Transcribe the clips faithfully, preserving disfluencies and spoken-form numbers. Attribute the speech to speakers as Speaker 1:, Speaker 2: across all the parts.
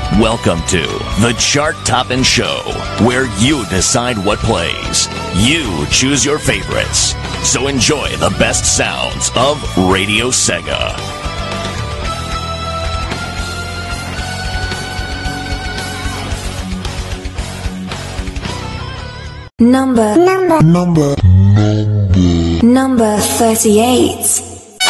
Speaker 1: Welcome to the Chart Toppin' Show, where you decide what plays. You choose your favorites. So enjoy the best sounds of Radio Sega.
Speaker 2: Number number number number number thirty-eight.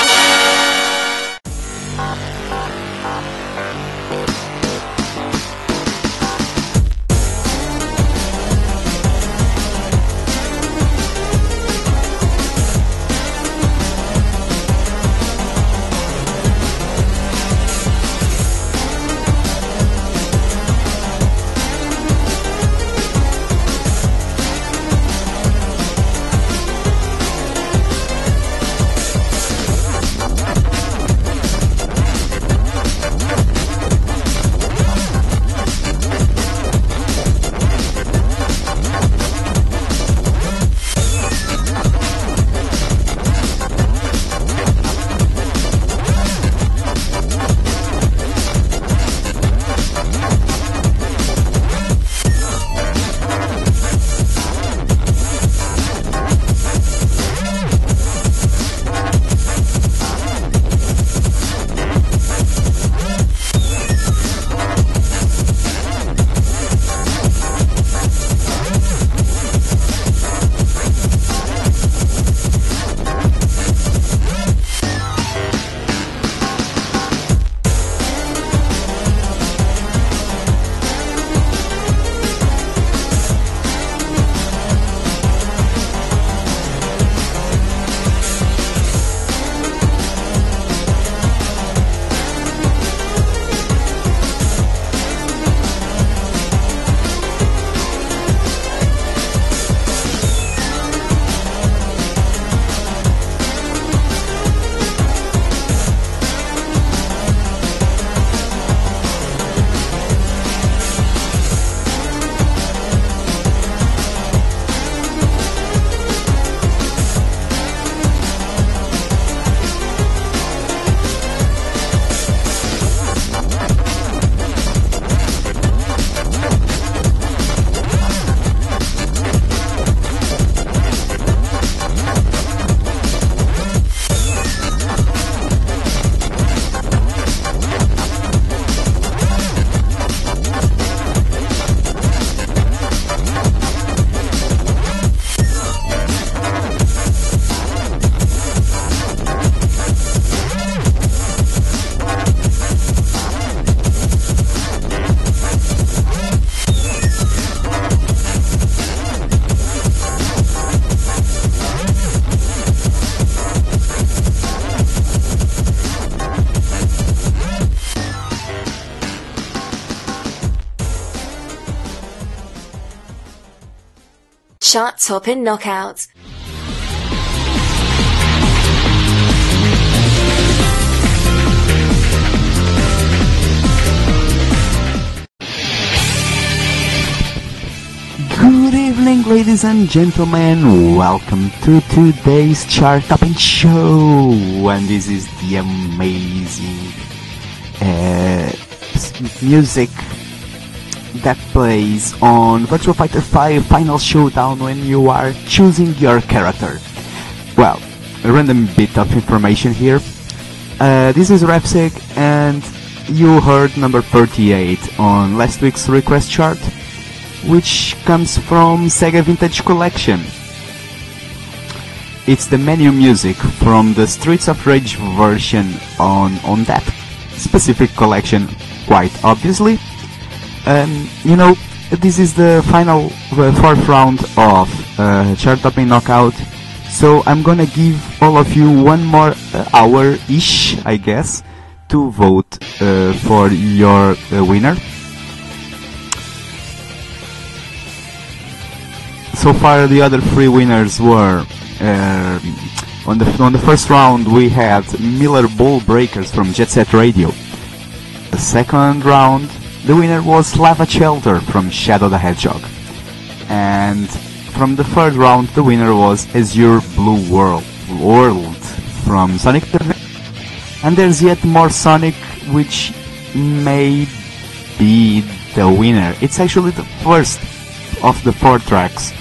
Speaker 2: Chart Toppin' Knockout.
Speaker 3: Good evening, ladies and gentlemen. Welcome to today's Chart Toppin' Show. And this is the amazing uh, music that plays on Virtua Fighter five Final Showdown when you are choosing your character. Well, a random bit of information here. Uh, this is Repsig, and you heard number thirty-eight on last week's request chart, which comes from Sega Vintage Collection. It's the menu music from the Streets of Rage version on, on that specific collection, quite obviously. Um, you know, this is the final uh, fourth round of uh, Chart Toppin' Knockout, so I'm gonna give all of you one more uh, hour-ish, I guess, to vote uh, for your uh, winner. So far, the other three winners were uh, on the on the first round we had Miller Ball Breakers from Jet Set Radio. The second round, the winner was Lava Shelter from Shadow the Hedgehog. And from the third round, the winner was Azure Blue World, World from Sonic the Hedgehog. And there's yet more Sonic, which may be the winner. It's actually the first of the four tracks.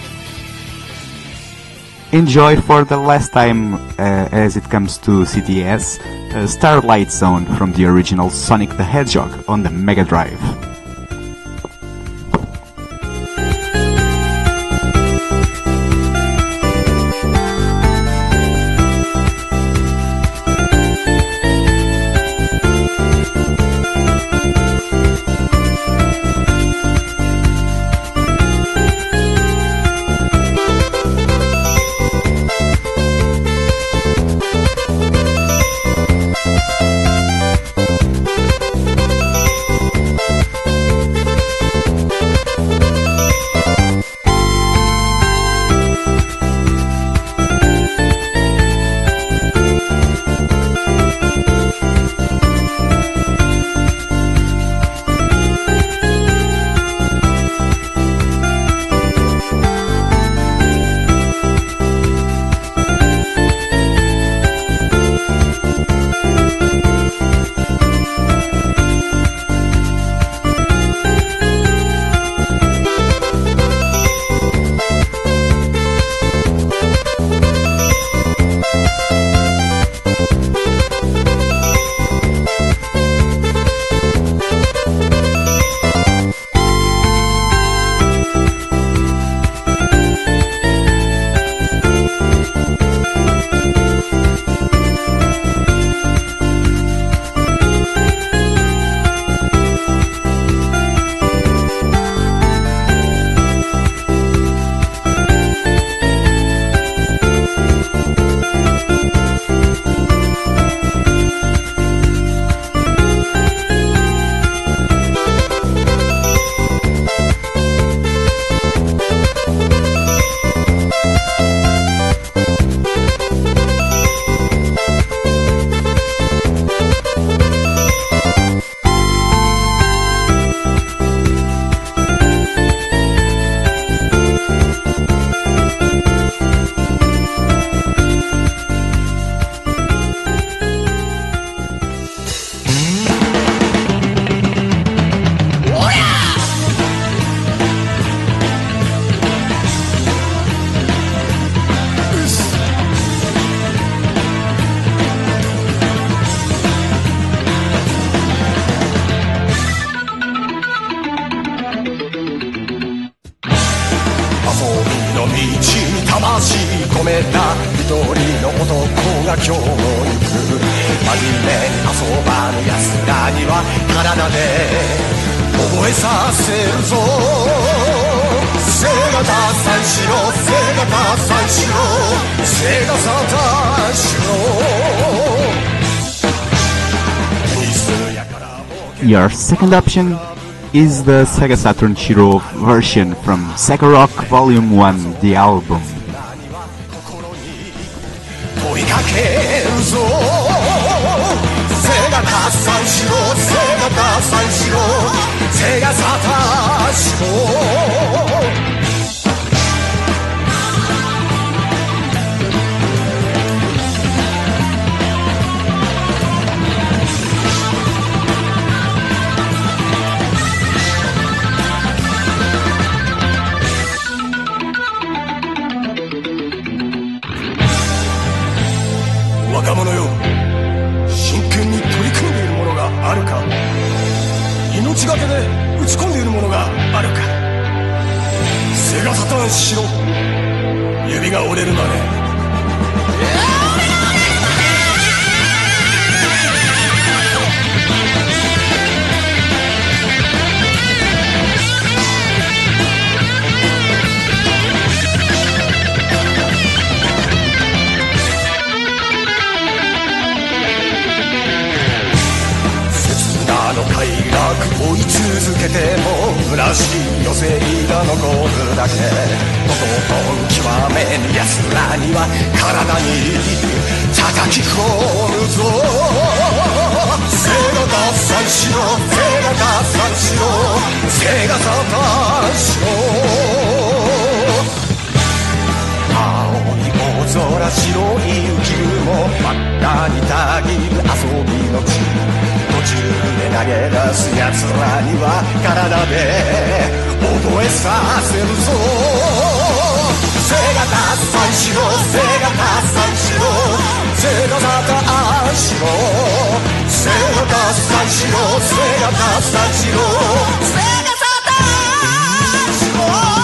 Speaker 3: Enjoy for the last time uh, as it comes to C T S, uh, Starlight Zone from the original Sonic the Hedgehog on the Mega Drive. Your second option is the Sega Saturn Shiro version from Sega Rock Volume one, the album.
Speaker 4: 中で投げ出す奴らには体で覚えさせるぞ。背が合算しろ、背が合算しろ、背が合算しろ、背が合算しろ、背が合算しろ、背が合算しろ。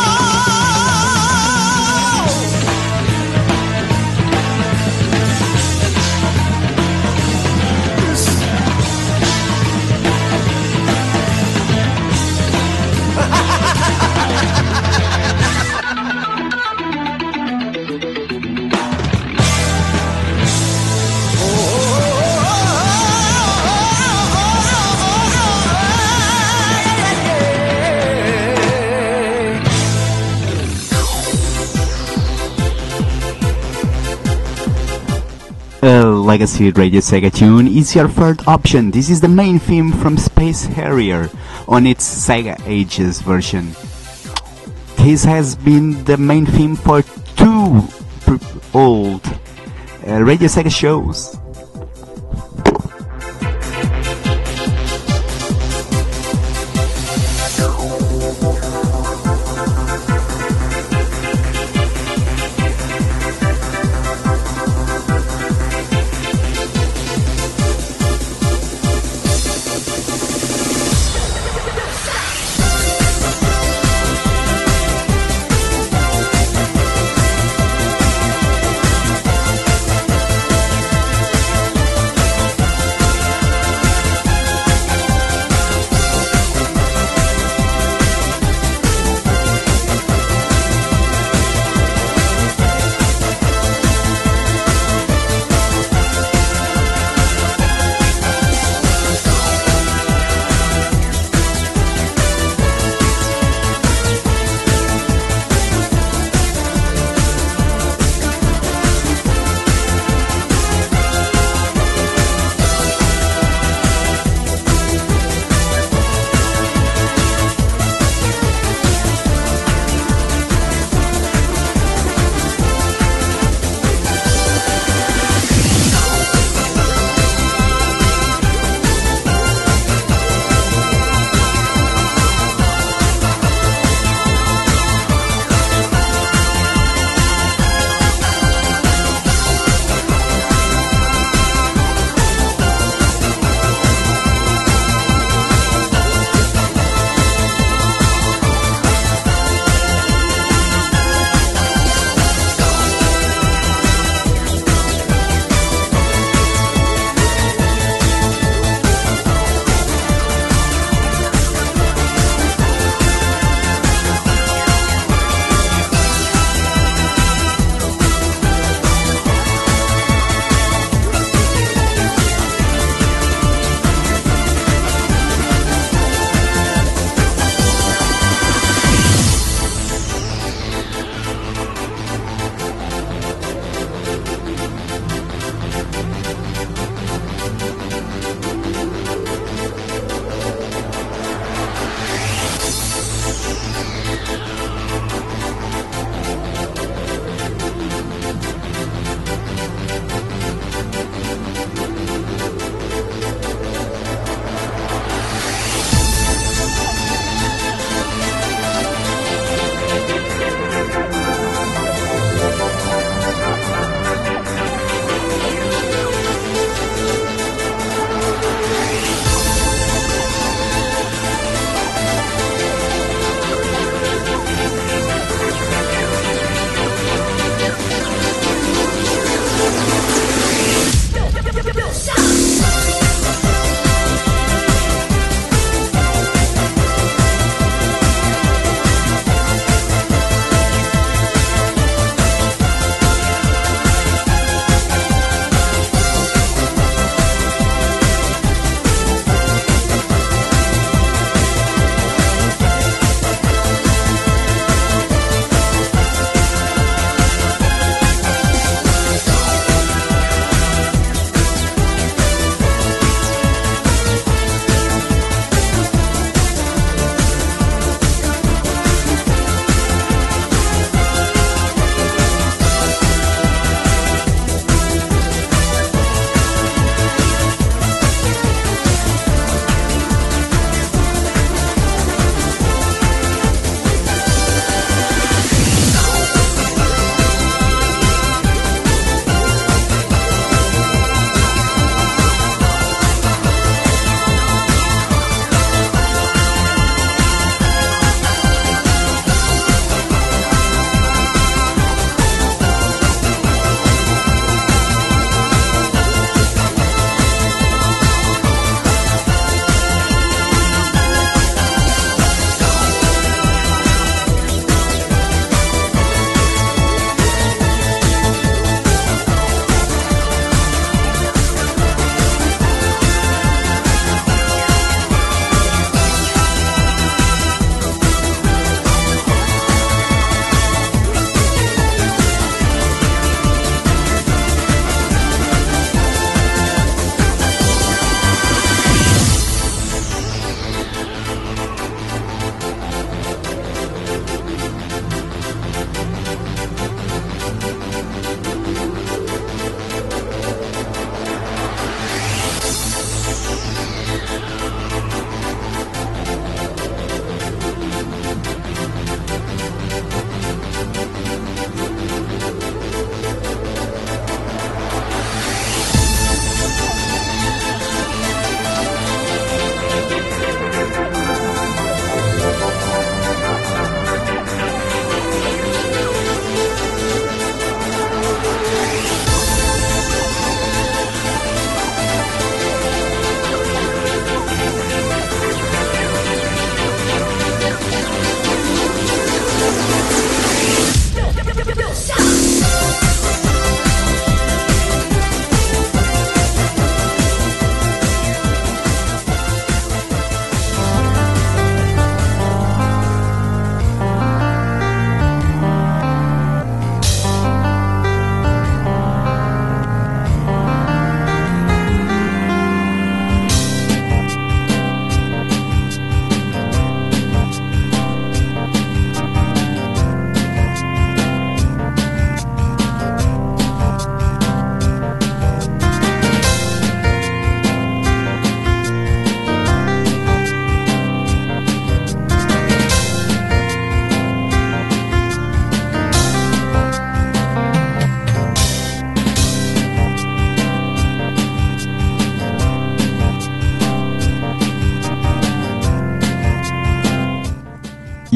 Speaker 3: Uh, Legacy Radio Sega tune is your third option. This is the main theme from Space Harrier on its Sega Ages version. This has been the main theme for two old uh, Radio Sega shows.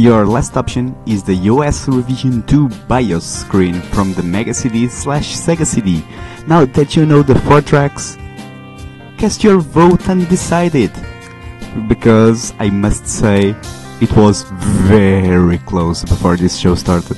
Speaker 3: your last option is the U S Revision two BIOS screen from the Mega C D slash Sega C D. Now that you know the four tracks, cast your vote and decide it. Because I must say, it was very close before this show started.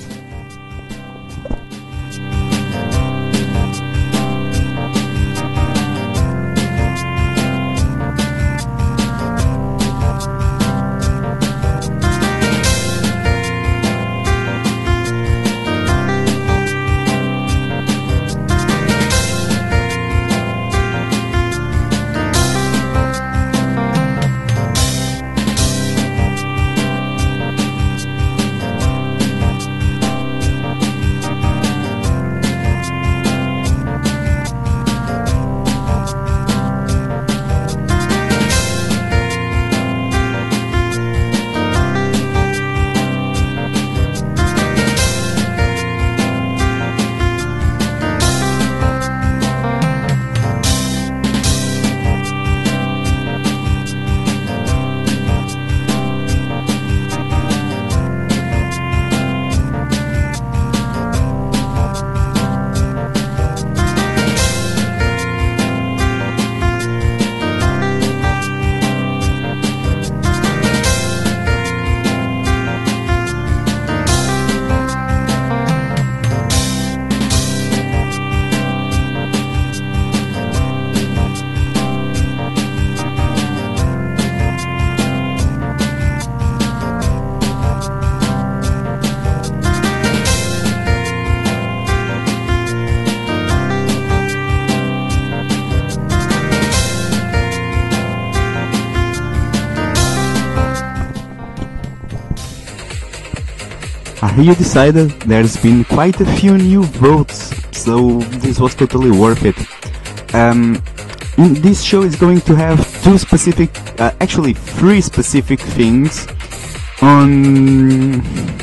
Speaker 3: You decided. There's been quite a few new votes, so this was totally worth it. Um, this show is going to have two specific, uh, actually three specific things on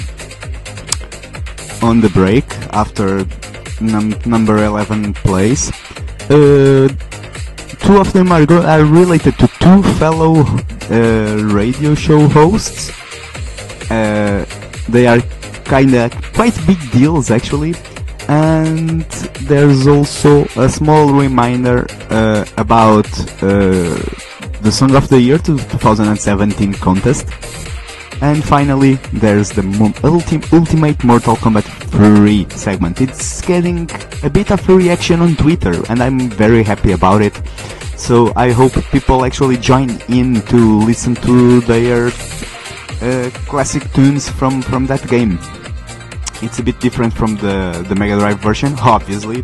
Speaker 3: on the break after num number eleven plays. Uh, two of them are, go are related to two fellow uh, radio show hosts. Uh, they are kinda quite big deals actually, and there's also a small reminder uh, about uh, the Song of the Year to twenty seventeen contest, and finally there's the ulti Ultimate Mortal Kombat three segment. It's getting a bit of a reaction on Twitter and I'm very happy about it, so I hope people actually join in to listen to their uh, classic tunes from, from that game. It's a bit different from the, the Mega Drive version, obviously.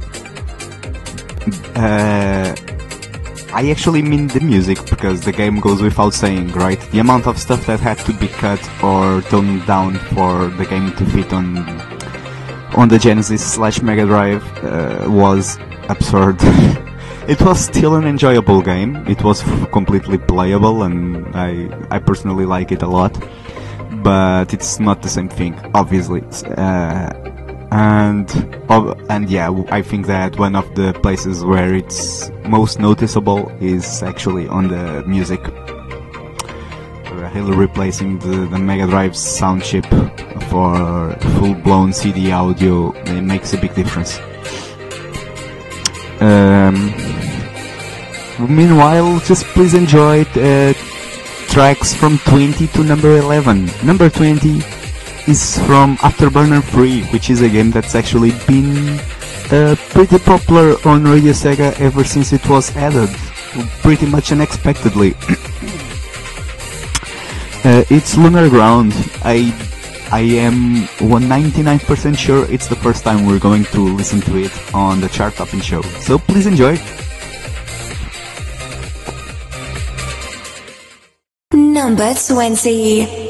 Speaker 3: Uh, I actually mean the music, because the game goes without saying, right? The amount of stuff that had to be cut or toned down for the game to fit on on the Genesis slash Mega Drive uh, was absurd. It was still an enjoyable game. It was completely playable, and I I personally like it a lot. But it's not the same thing, obviously. Uh, and and yeah, I think that one of the places where it's most noticeable is actually on the music. Really replacing the, the Mega Drive sound chip for full-blown C D audio, it makes a big difference. Um, meanwhile, just please enjoy it. Uh, tracks from twenty to number eleven. Number twenty is from Afterburner three, which is a game that's actually been uh, pretty popular on Radio Sega ever since it was added, pretty much unexpectedly. uh, it's Lunar Ground. I I am ninety-nine percent sure it's the first time we're going to listen to it on the Chart Topping Show, so please enjoy.
Speaker 2: Number twenty.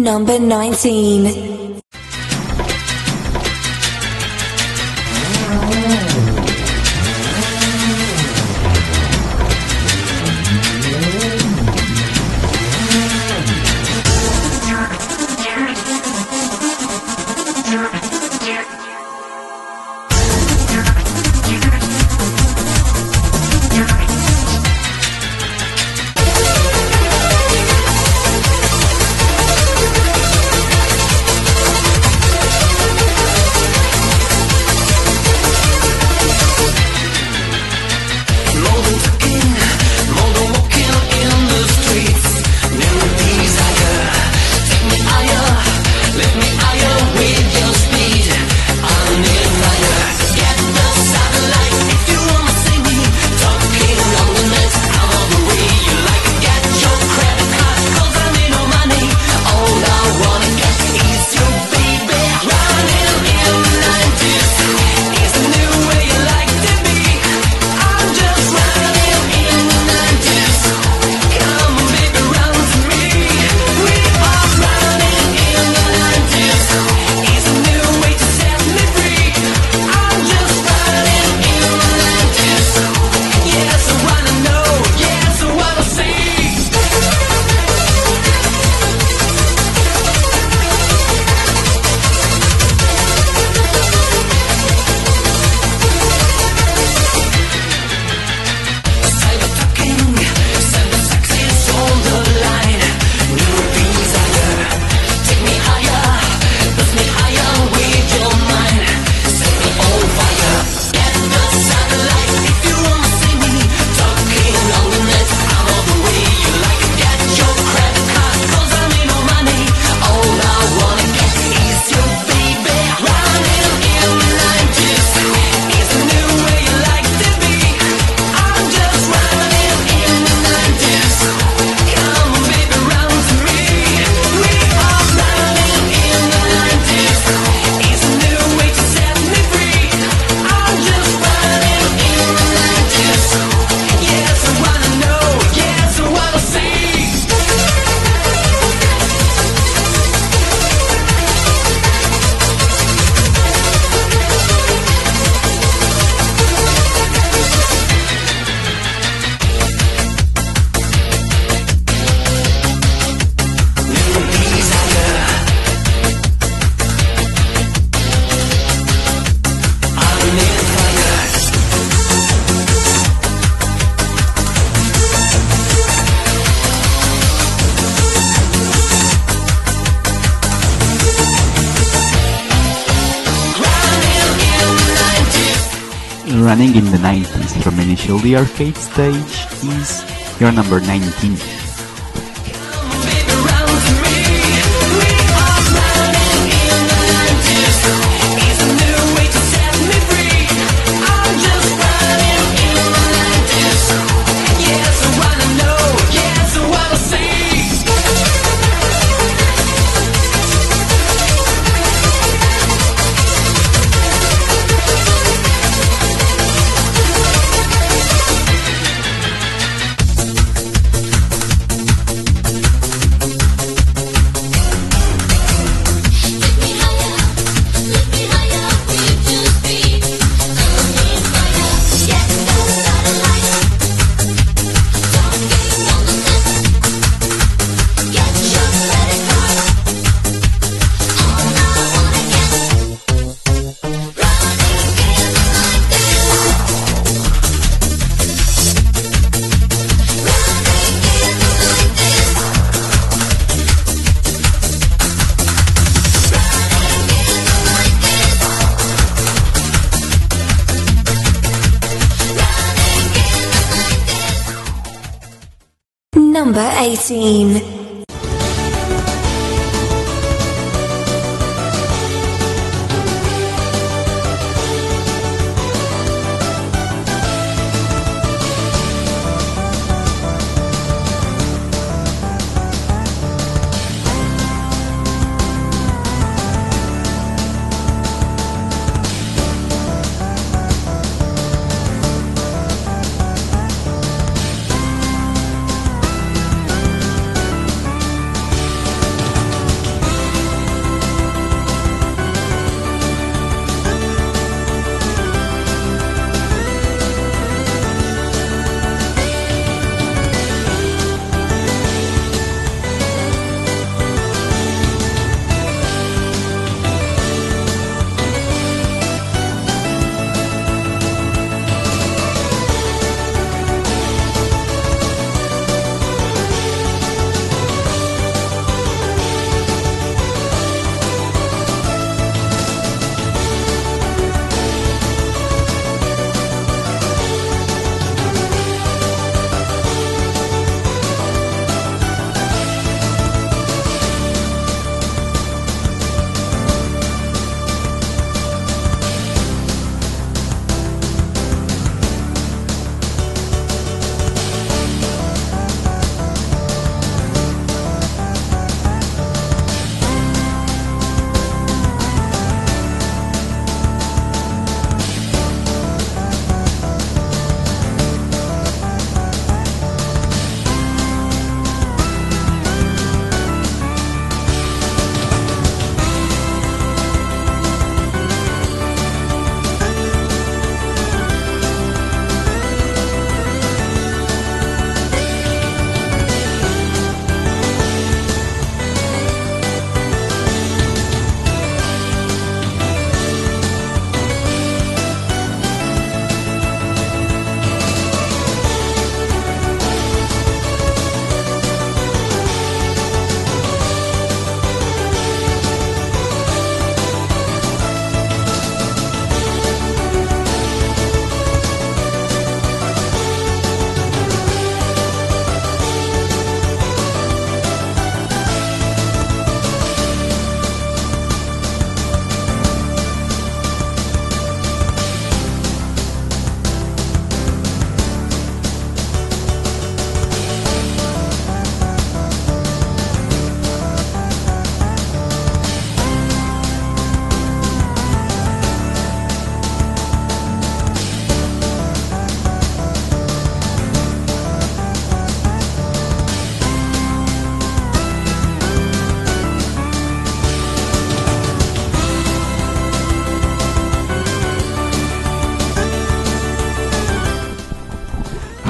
Speaker 2: Number nineteen.
Speaker 3: Running in the nineties from Initial D Arcade stage is your number nineteen.
Speaker 2: Number eighteen.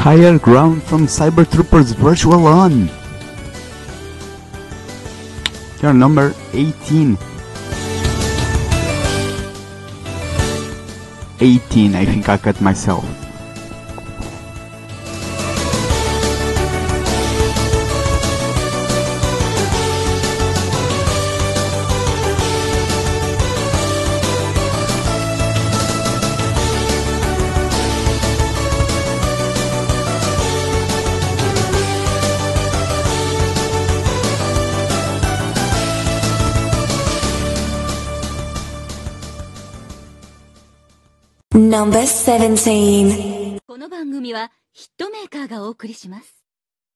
Speaker 3: Higher Ground from Cyber Troopers Virtual On. Your number eighteen. eighteen, I think I cut myself.
Speaker 2: Number seventeen.
Speaker 5: この番組はヒットメーカーがお送りします。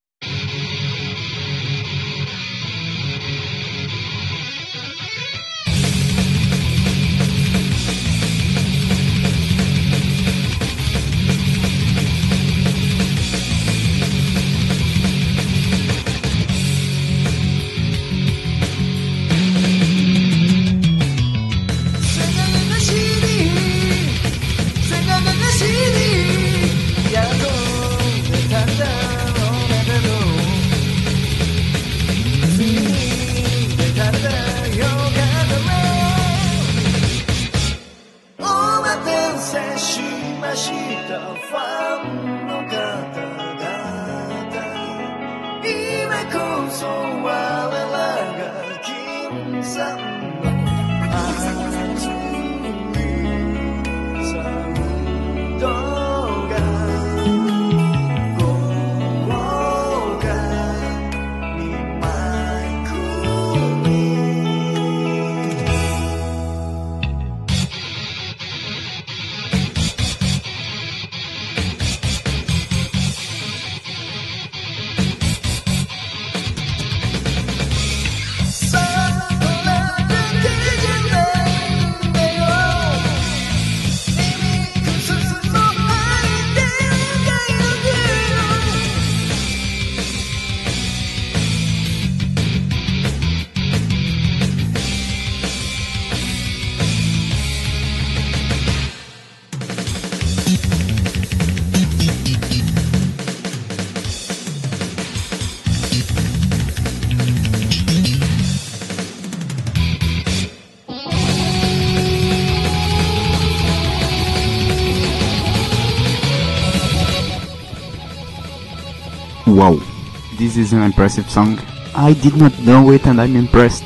Speaker 3: Wow, this is an impressive song. I did not know it and I'm impressed.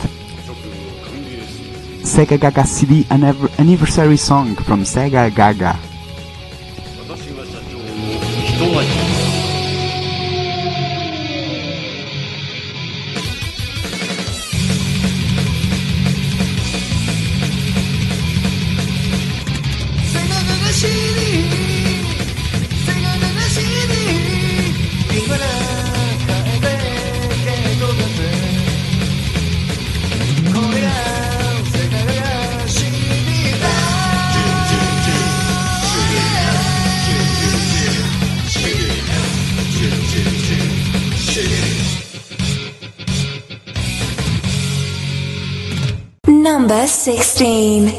Speaker 3: Sega Gaga C D an anniversary song from Sega Gaga.
Speaker 2: Number sixteen.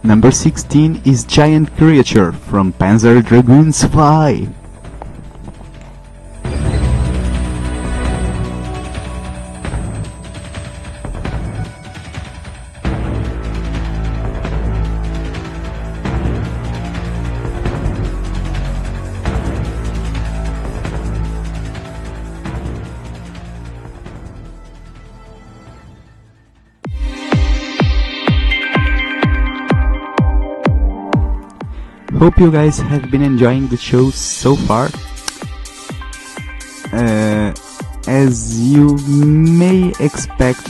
Speaker 3: Number sixteen is Giant Creature from Panzer Dragoons Fly. Hope you guys have been enjoying the show so far. Uh, as you may expect,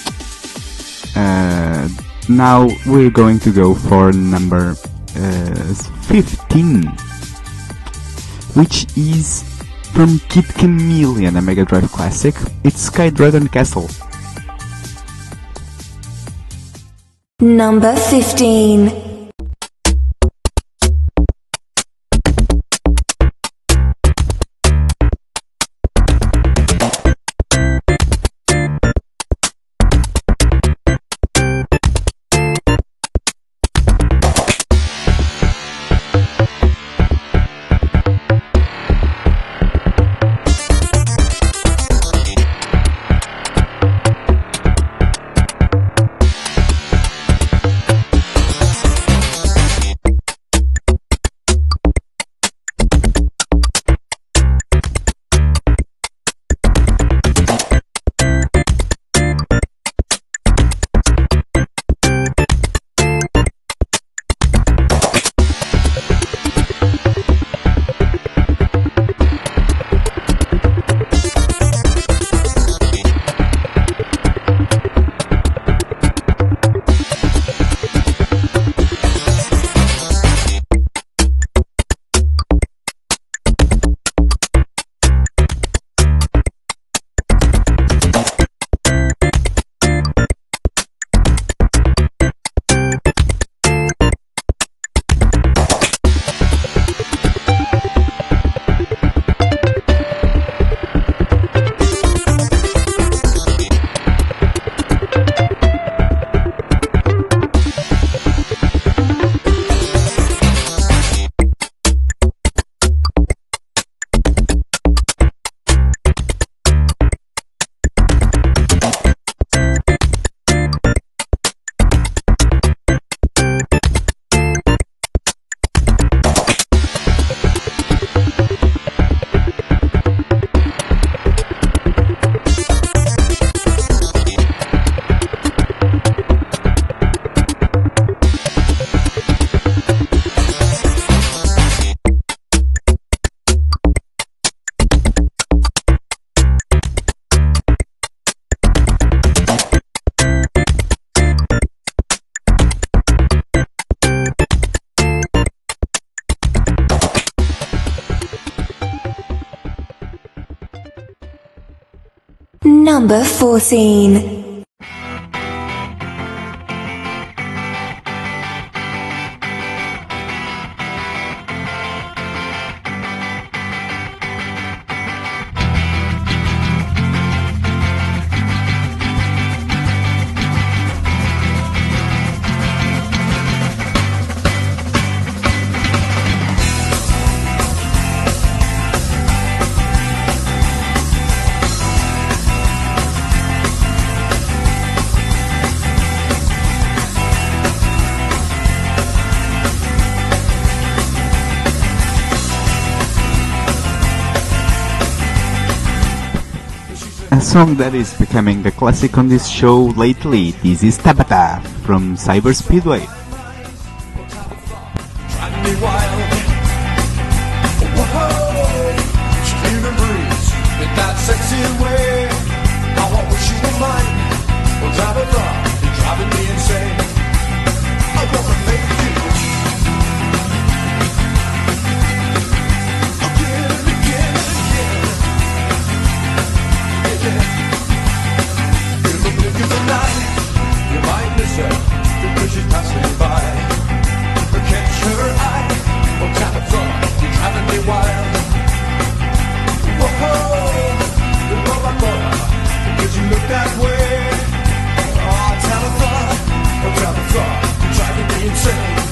Speaker 3: uh, now we're going to go for number uh, fifteen, which is from Kid Chameleon, a Mega Drive classic. It's Skydragon Castle.
Speaker 2: Number fifteen. Number fourteen.
Speaker 3: A song that is becoming the classic on this show lately. This is Tabata from Cyber Speedway.
Speaker 4: Driving me wild. Whoa, scream and breeze in that sexy way. I want what you were mine. Oh, Tabata, you're driving me insane. I wanna make you again and again and again. In the blink of the night, you might miss her because she's passing by. But catch her eye, oh Tabitha, you're driving me wild. Whoa, you know my brother, because you look that way. Oh Tabitha, oh Tabitha, you're driving me insane.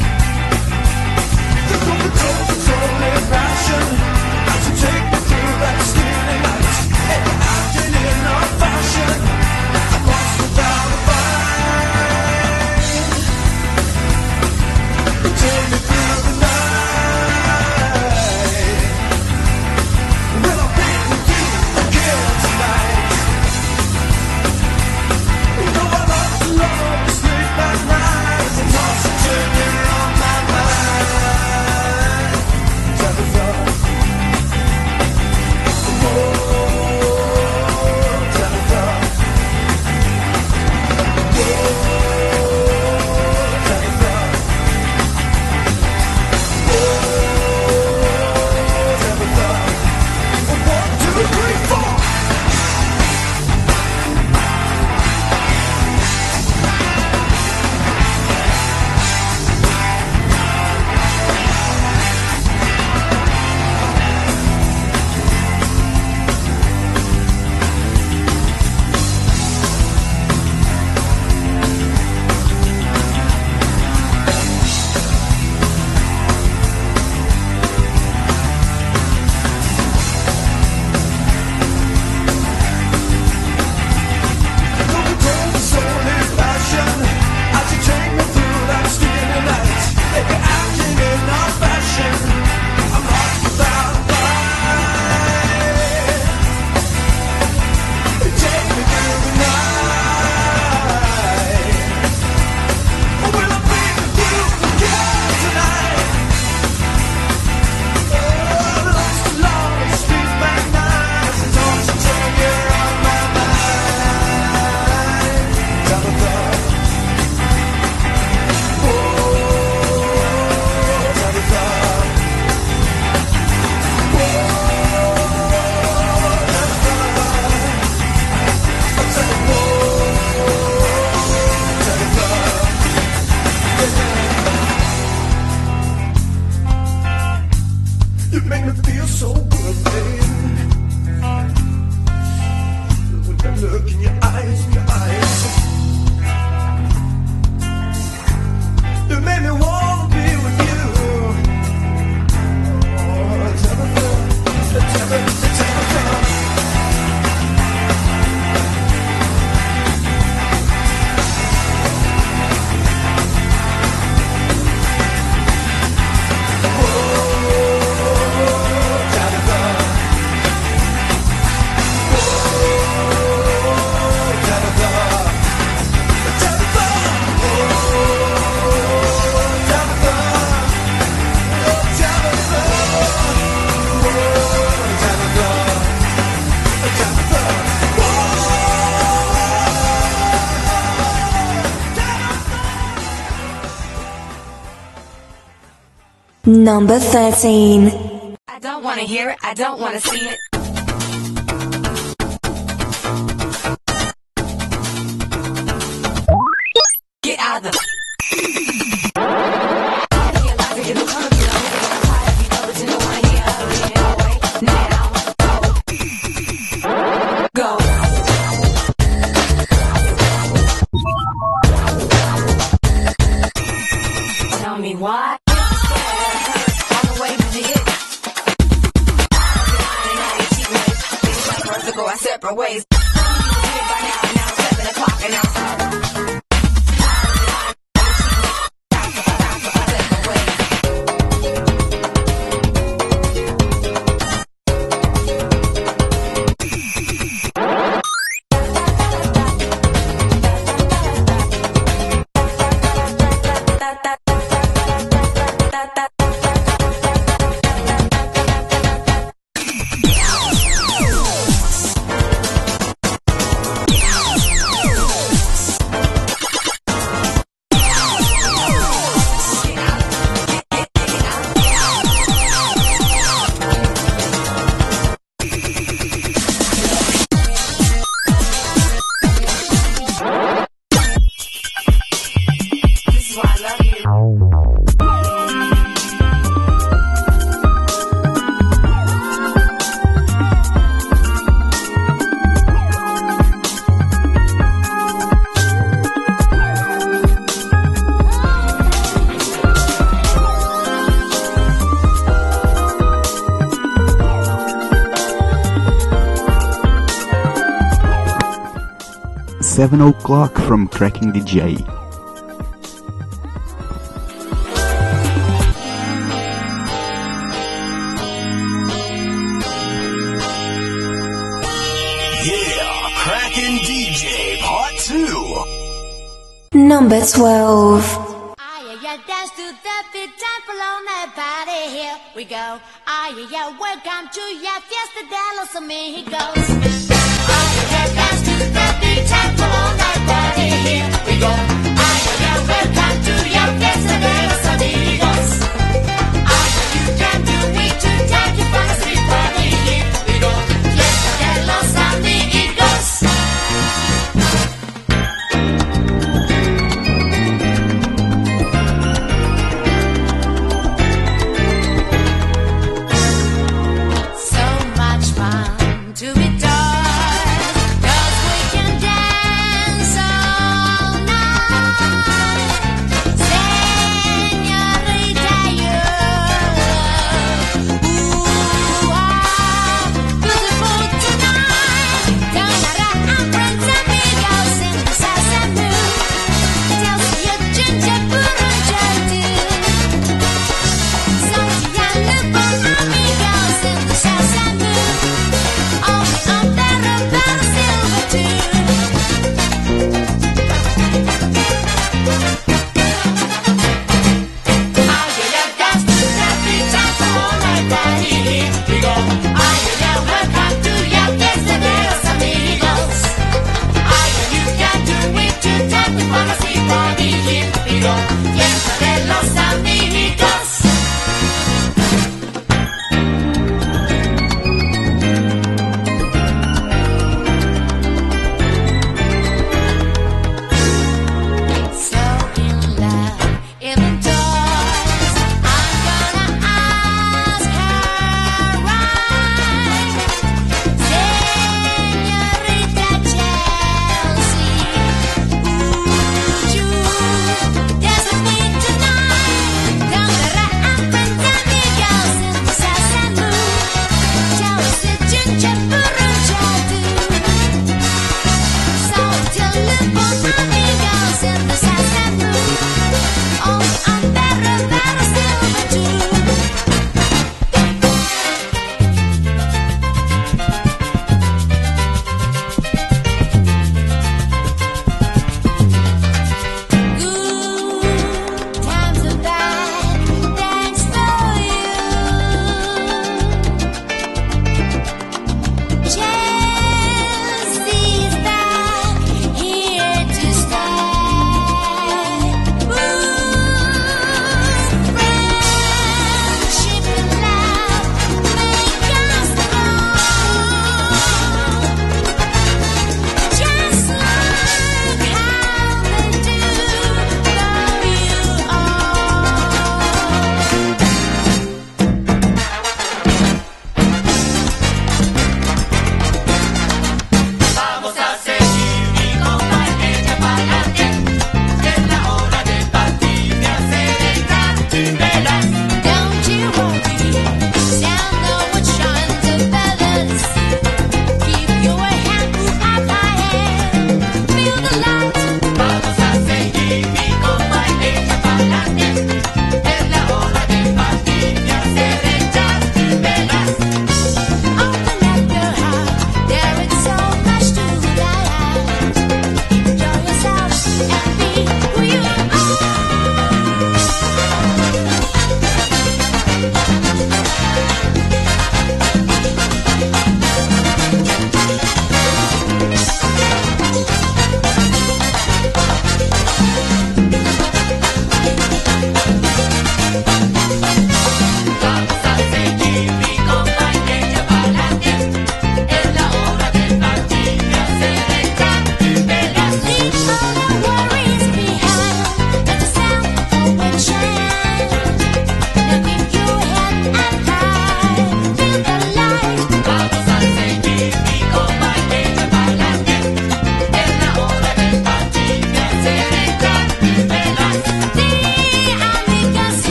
Speaker 2: Number thirteen.
Speaker 6: I don't wanna hear it, I don't wanna see it. Get out of the go. Tell me why. On the way to the hit. Go our separate ways. By now, now it's seven o'clock and now it's
Speaker 3: seven o'clock from Cracking D J.
Speaker 1: Yeah, Cracking D J Part two.
Speaker 2: Number twelve.
Speaker 7: Ah, yeah, yeah, dance to the beat, temple on that body, here we go. Ah, yeah, yeah, welcome to your fiesta de los amigos. Ah, yeah, yeah, dance to the beat, temple on that body, here we go. Ah, yeah, yeah, welcome to your fiesta de los amigos. Ah, yeah, you can do it to take you for a street party, here we go. Fiesta de los amigos. So much fun to be done.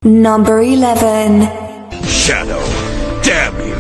Speaker 2: Number eleven.
Speaker 4: Shadow, damn you!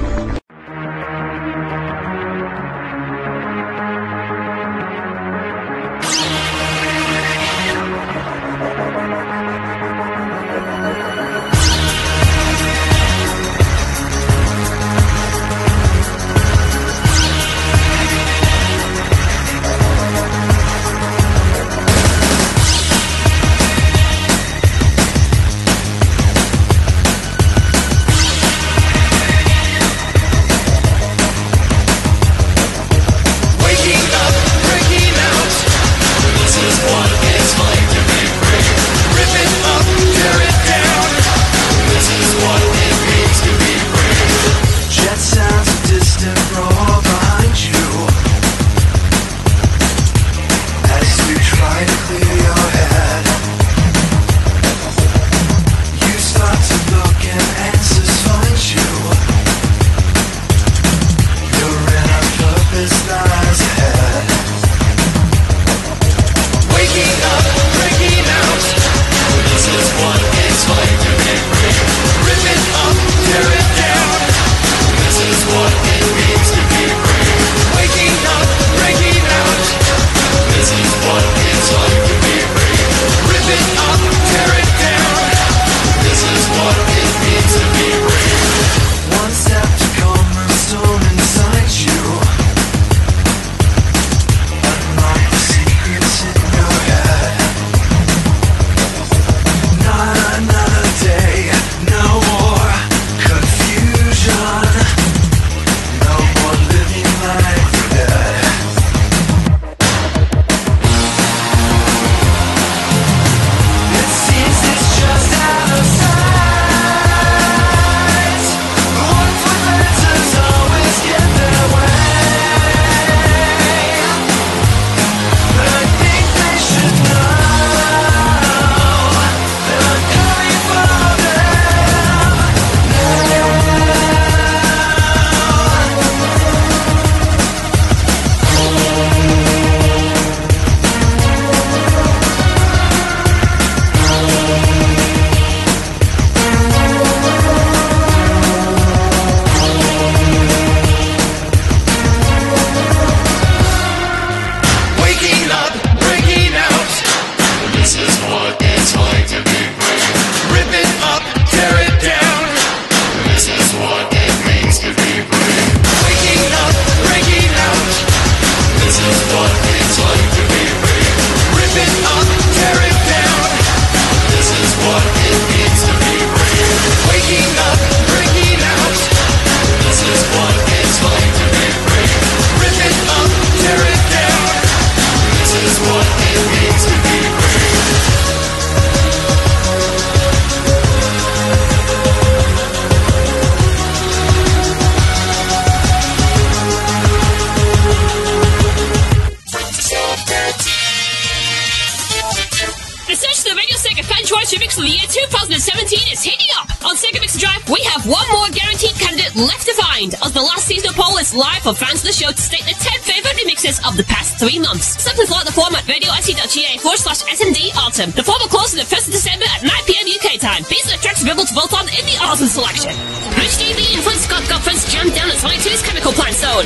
Speaker 8: Remix of the year two thousand seventeen is heating up! On Sega Mixer Drive, we have one more guaranteed candidate left to find, as the last season poll is live for fans of the show to state their ten favourite remixes of the past three months. Simply fill out the form at radio.ic.ga forward slash SMD Autumn. The form will close on the first of December at nine p m U K time. These are the tracks available to vote on in the Autumn selection. Rich D B and Flint Scott got friends jammed down at Sonic two's Chemical Plant Zone.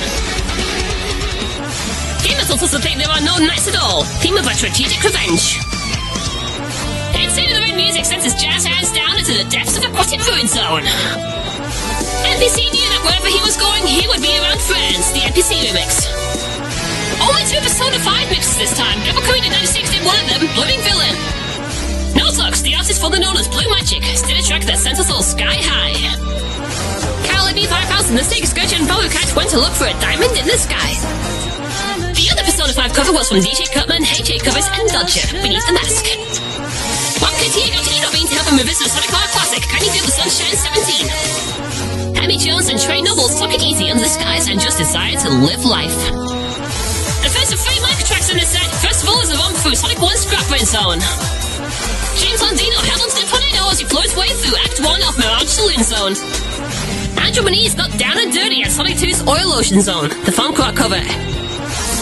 Speaker 8: Gamers also think there are no nights at all. Theme of a strategic revenge. Insane of the Red music sends his jazz hands down into the depths of the aquatic ruin zone. N P C knew that wherever he was going, he would be around friends. The N P C remix. Only two Persona five mixes this time. Double Queen in ninety-six did one of them, Blooming Villain. No Sucks, the artist formerly known as Blue Magic, did a track that sent us all sky high. Carol B five thousand, the Sega Scourge and Power Cat went to look for a diamond in the sky. The other Persona five cover was from D J Cutman, H A Covers, and Dodger, Beneath the Mask. One K T got Eno Bean to help him revisit a Sonic Car Classic, Can You Feel the Sunshine seventeen. Hammy Jones and Trey Noble took it easy under the skies and just decided to live life. The first of three mic tracks in this set, first of all is a run through Sonic one's Scrap Rain Zone. James Landino held onto the tornado as he flew his way through Act one of Mirage Saloon Zone. Andrew Moniz got down and dirty at Sonic two's Oil Ocean Zone, the funk rock cover.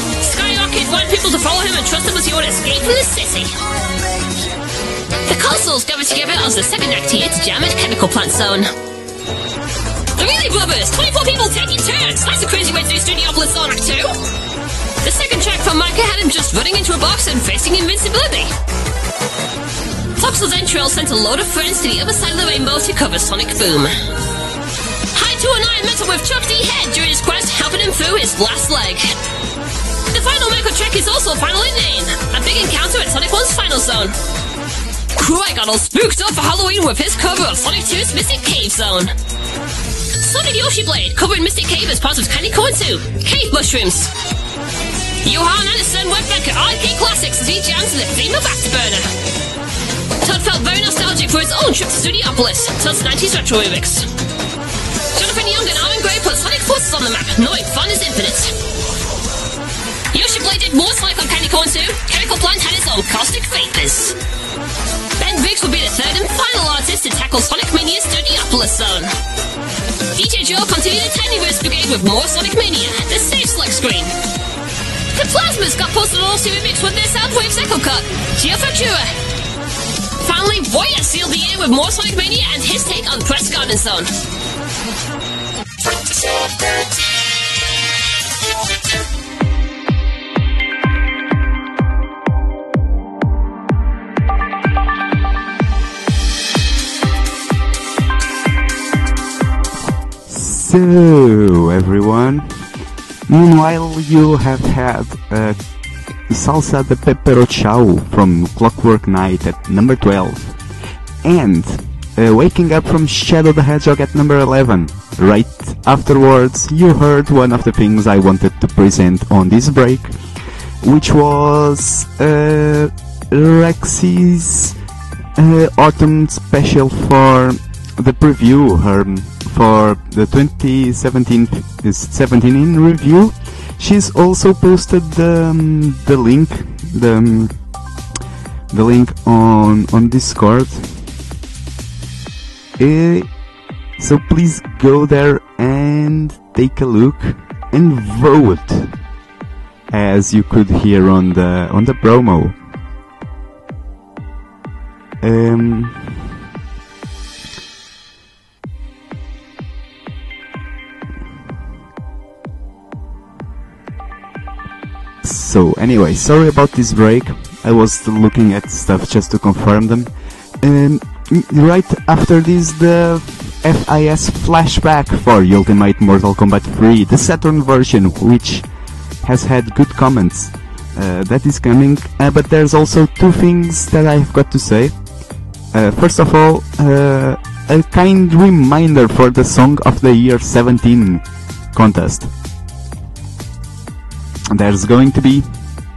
Speaker 8: Skyrocket wanted people to follow him and trust him as he would escape from the city. The console rivals gather together as the second act hits Jam at Chemical Plant Zone. The Relay Brothers, twenty-four people taking turns. That's a crazy way to do Studiopolis Zone Act two. The second track from Micah had him just running into a box and facing invincibility. Foxel's intro sent a load of friends to the other side of the rainbow to cover Sonic Boom. High two oh nine met up with Chuck D. Head during his quest, helping him through his last leg. The final Mako track is also Final in name, a big encounter at Sonic one's Final Zone. Croy got all spooked up for Halloween with his cover of Sonic two's Mystic Cave Zone. Sonic Yoshi Blade covered Mystic Cave as part of Candy Corn two, Cave Mushrooms. Johan Anderson went back at Arcade Classics as he jammed to the theme of Afterburner. Todd felt very nostalgic for his own trip to Studiopolis, Todd's nineties retro remix. Jonathan Young and Aaron Gray put Sonic Forces on the map, knowing fun is infinite. Yoshi Blade did more Sonic on Candy Corn two, Chemical Plant had his own Caustic Vapors. Ben Briggs will be the third and final artist to tackle Sonic Mania's Studiopolis Zone. D J Joe continued the Tinyverse Brigade with more Sonic Mania, the save select screen. The Plasmas got posted on Aussie Remix with their Soundwaves Echo Cut, Geo Futura. Finally, Voya sealed the year with more Sonic Mania and his take on Press Garden Zone.
Speaker 3: So, everyone, meanwhile you have had uh, Salsa de Pepero Chow from Clockwork Knight at number twelve, and uh, Waking Up from Shadow the Hedgehog at number eleven. Right afterwards, you heard one of the things I wanted to present on this break, which was uh, Rexy's uh, autumn special for the preview, her for the twenty seventeen seventeen review. She's also posted the um, the link the um, the link on on Discord. Uh, so please go there and take a look and vote, as you could hear on the on the promo. Um. So anyway, sorry about this break. I was still looking at stuff just to confirm them. Um, right after this, the F I S flashback for Ultimate Mortal Kombat three, the Saturn version, which has had good comments. Uh, that is coming, uh, but there's also two things that I've got to say. Uh, first of all, uh, a kind reminder for the Song of the Year seventeen contest. There's going to be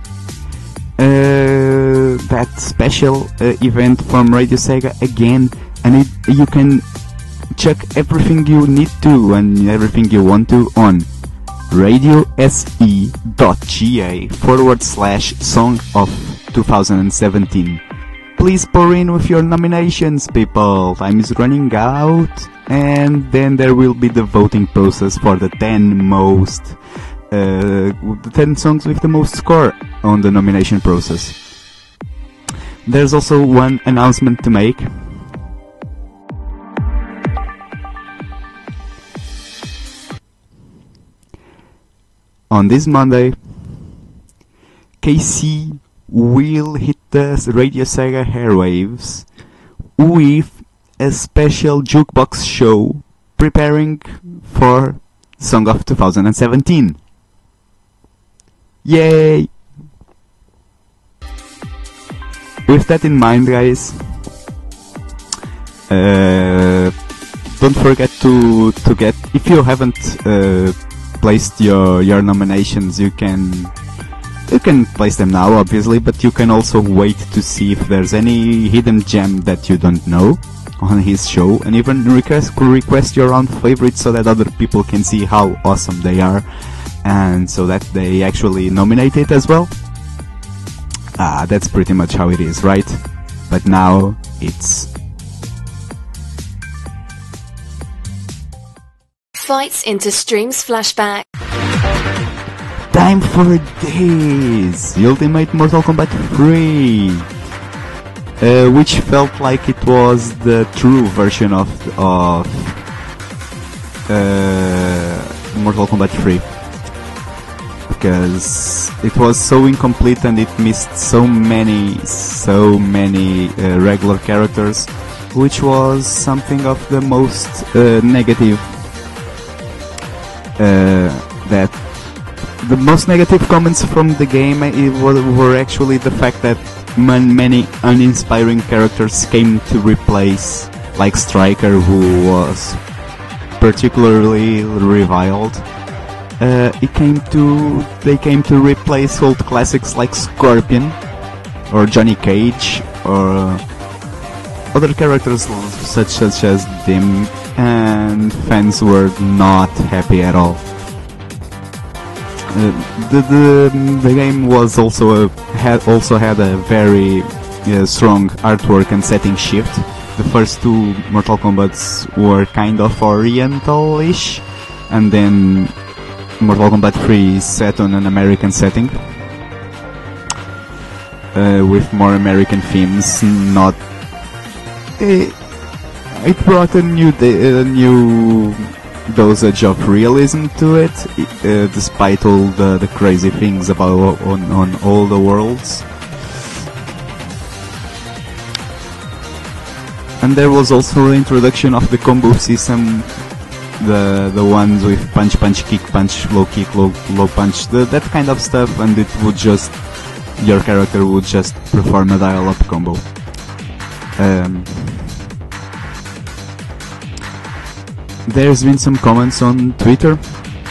Speaker 3: uh, that special uh, event from Radio Sega again, and it, you can check everything you need to and everything you want to on radiose.ga forward slash song of twenty seventeen. Please pour in with your nominations, people. Time is running out, and then there will be the voting process for the ten most Uh, the ten songs with the most score on the nomination process. There's also one announcement to make. On this Monday, K C will hit the Radio Sega airwaves with a special jukebox show preparing for Song of twenty seventeen. Yay! With that in mind, guys, uh, don't forget to to get, if you haven't uh, placed your your nominations, you can you can place them now, obviously, but you can also wait to see if there's any hidden gem that you don't know on his show, and even request request your own favorites so that other people can see how awesome they are, and so that they actually nominate it as well. Ah, that's pretty much how it is, right? But now it's
Speaker 9: Fights into Streams flashback.
Speaker 3: time for this Ultimate Mortal Kombat three. uh, which felt like it was the true version of of uh, Mortal Kombat three, because it was so incomplete and it missed so many, so many uh, regular characters, which was something of the most uh, negative. Uh, that the most negative comments from the game uh, were, were actually the fact that man, many uninspiring characters came to replace, like Striker, who was particularly reviled. Uh, it came to they came to replace old classics like Scorpion or Johnny Cage or other characters such such as Dim, and fans were not happy at all. Uh, the, the the game was also a, had also had a very uh, strong artwork and setting shift. The first two Mortal Kombats were kind of Oriental-ish, and then Mortal Kombat three is set on an American setting, uh, with more American themes. Not it, it brought a new a new dosage of realism to it, uh, despite all the, the crazy things about on on all the worlds. And there was also the introduction of the combo system, the the ones with punch, punch, kick, punch, low kick, low low punch, the, that kind of stuff, and it would just, your character would just perform a dial-up combo. Um, there's been some comments on Twitter.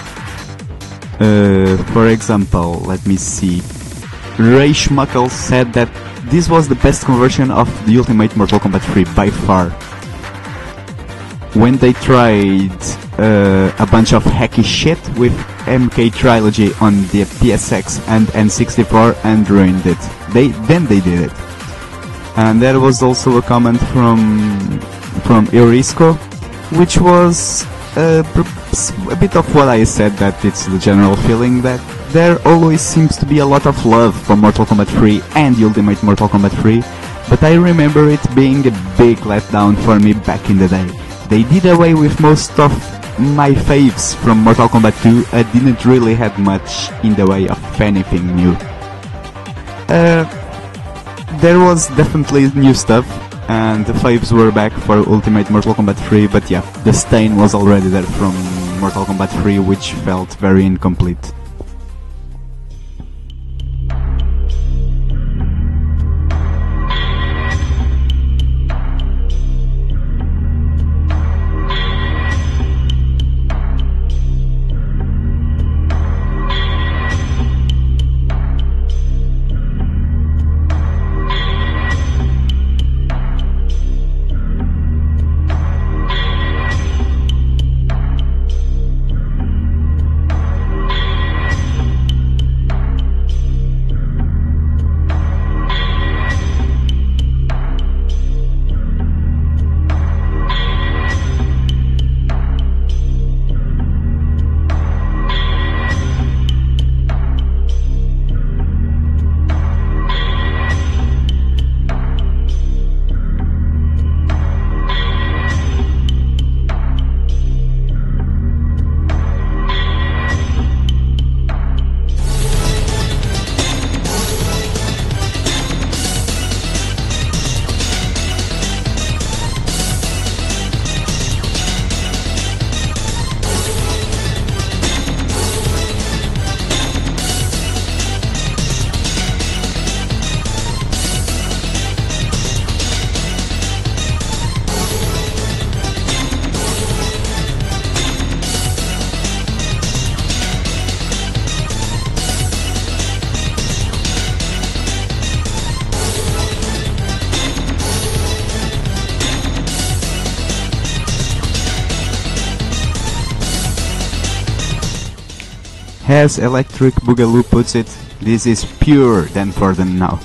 Speaker 3: Uh, for example, let me see. Ray Schmuckel said that this was the best conversion of the Ultimate Mortal Kombat three by far. When they tried uh, a bunch of hacky shit with M K Trilogy on the P S X and N sixty-four and ruined it. They then they did it. And there was also a comment from from Eurisco, which was uh, a bit of what I said, that it's the general feeling that there always seems to be a lot of love for Mortal Kombat three and the Ultimate Mortal Kombat three, but I remember it being a big letdown for me back in the day. They did away with most of my faves from Mortal Kombat two and didn't really have much in the way of anything new. Uh, there was definitely new stuff, and the faves were back for Ultimate Mortal Kombat three, but yeah, the stain was already there from Mortal Kombat three, which felt very incomplete. As Electric Boogaloo puts it, this is pure Dan Forden now.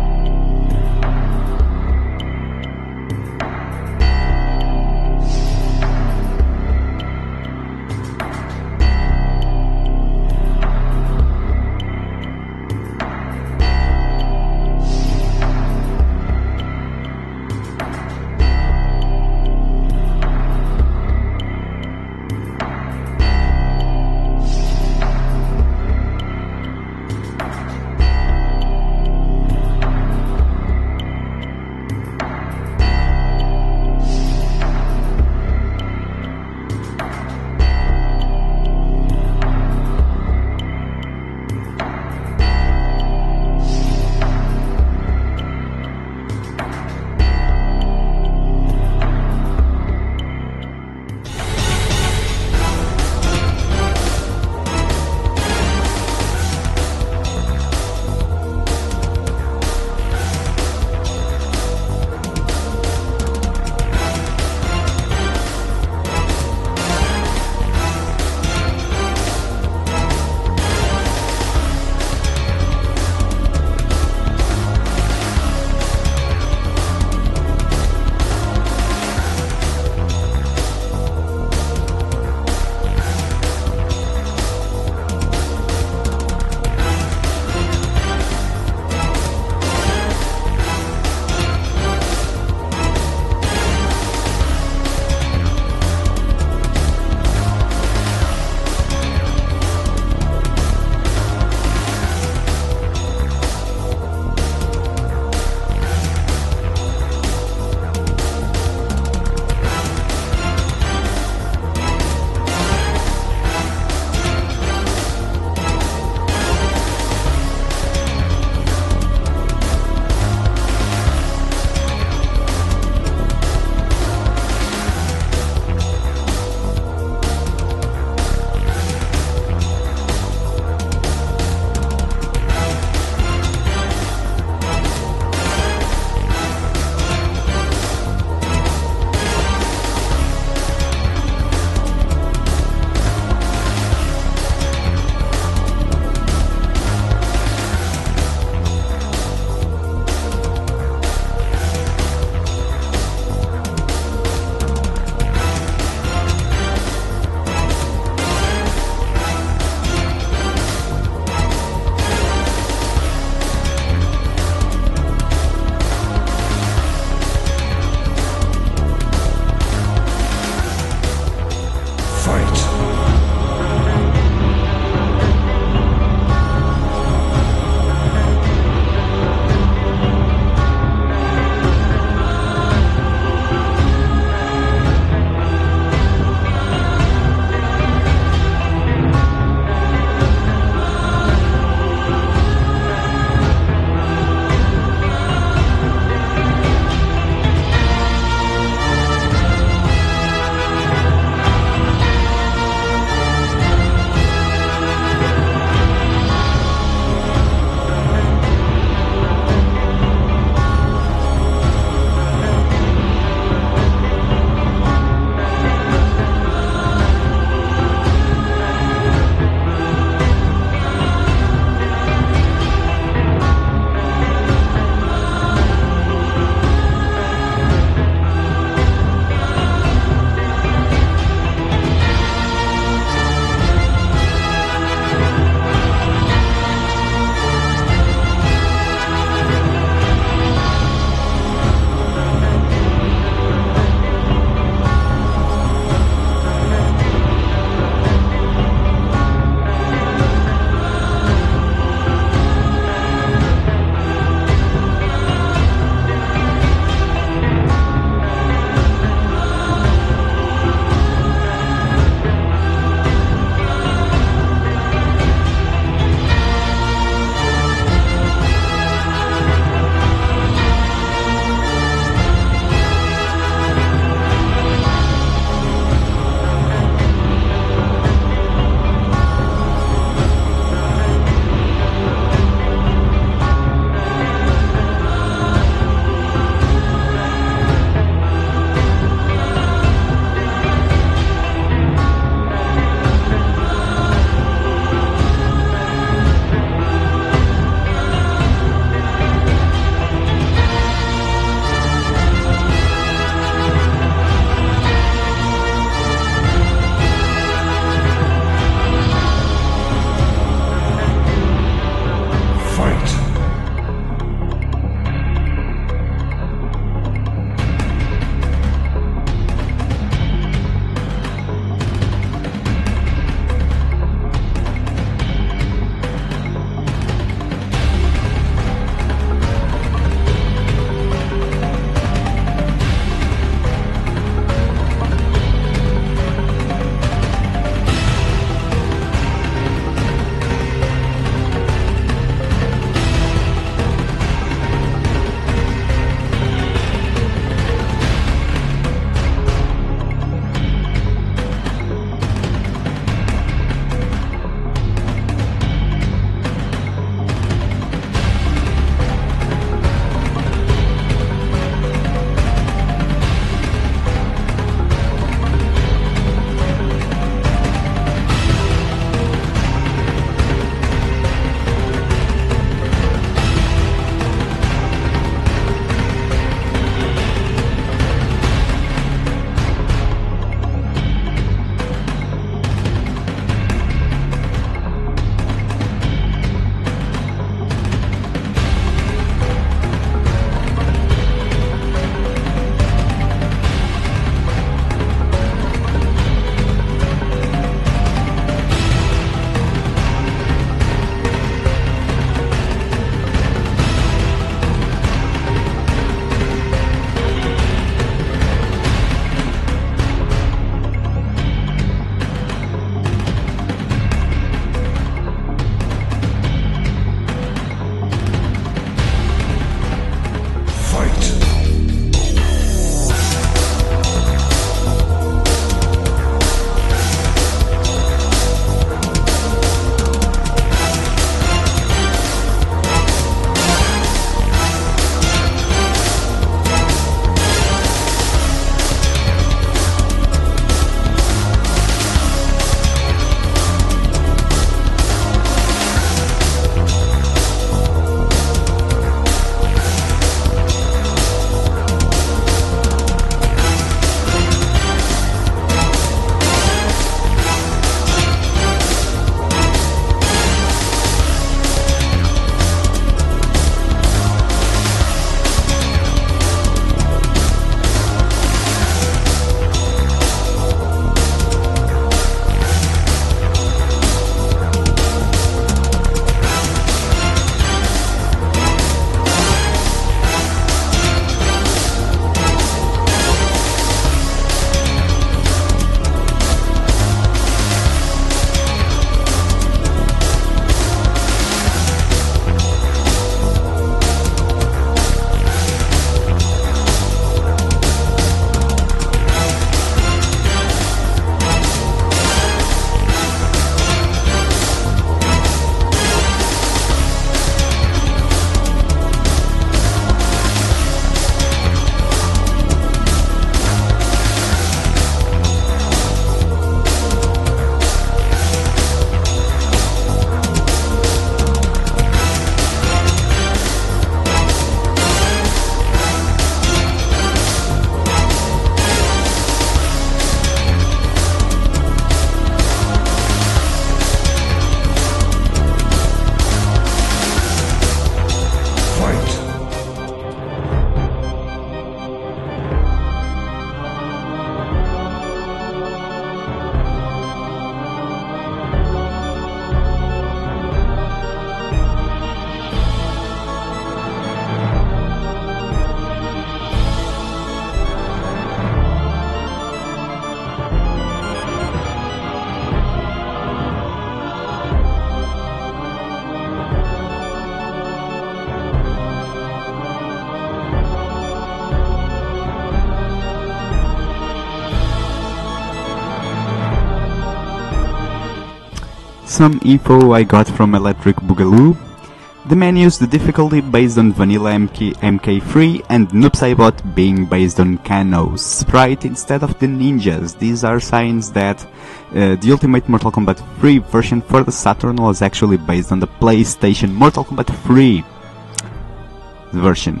Speaker 3: some info I got from Electric Boogaloo. The menus, the difficulty based on Vanilla M K three and Noob Saibot being based on Kano's sprite instead of the ninjas. These are signs that uh, the Ultimate Mortal Kombat three version for the Saturn was actually based on the PlayStation Mortal Kombat three version.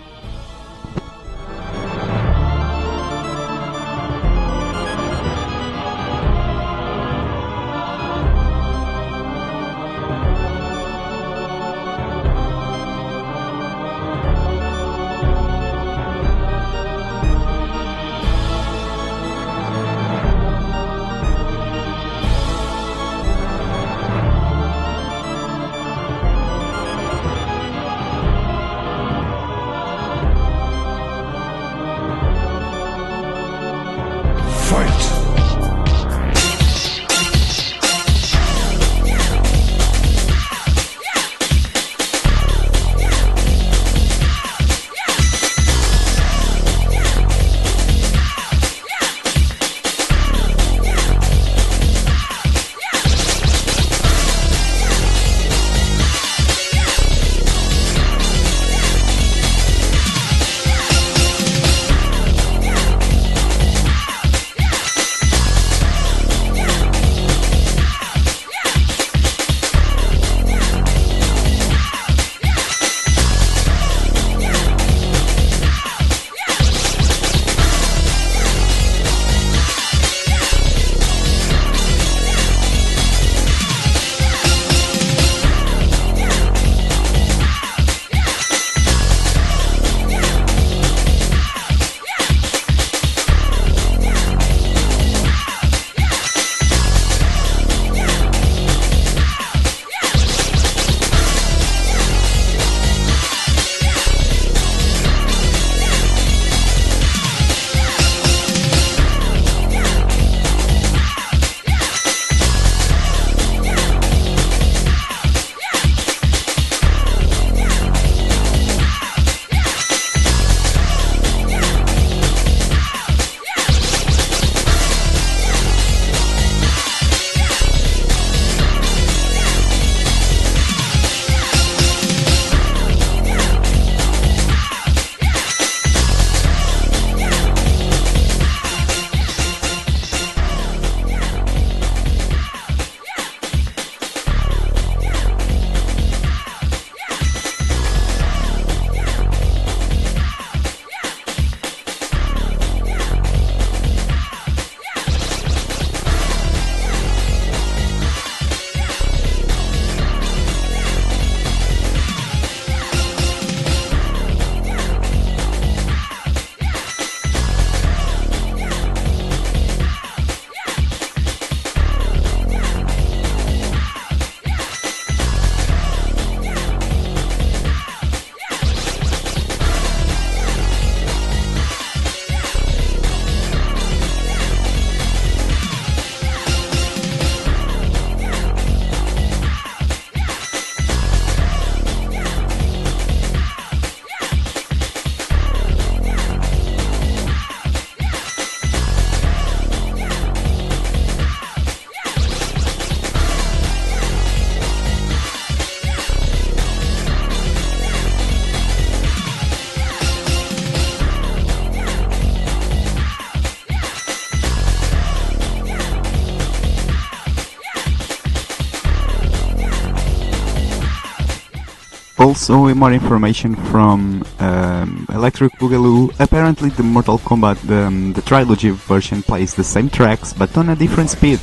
Speaker 3: Also, more information from um, Electric Boogaloo. Apparently, the Mortal Kombat, the, um, the trilogy version, plays the same tracks but on a different speed.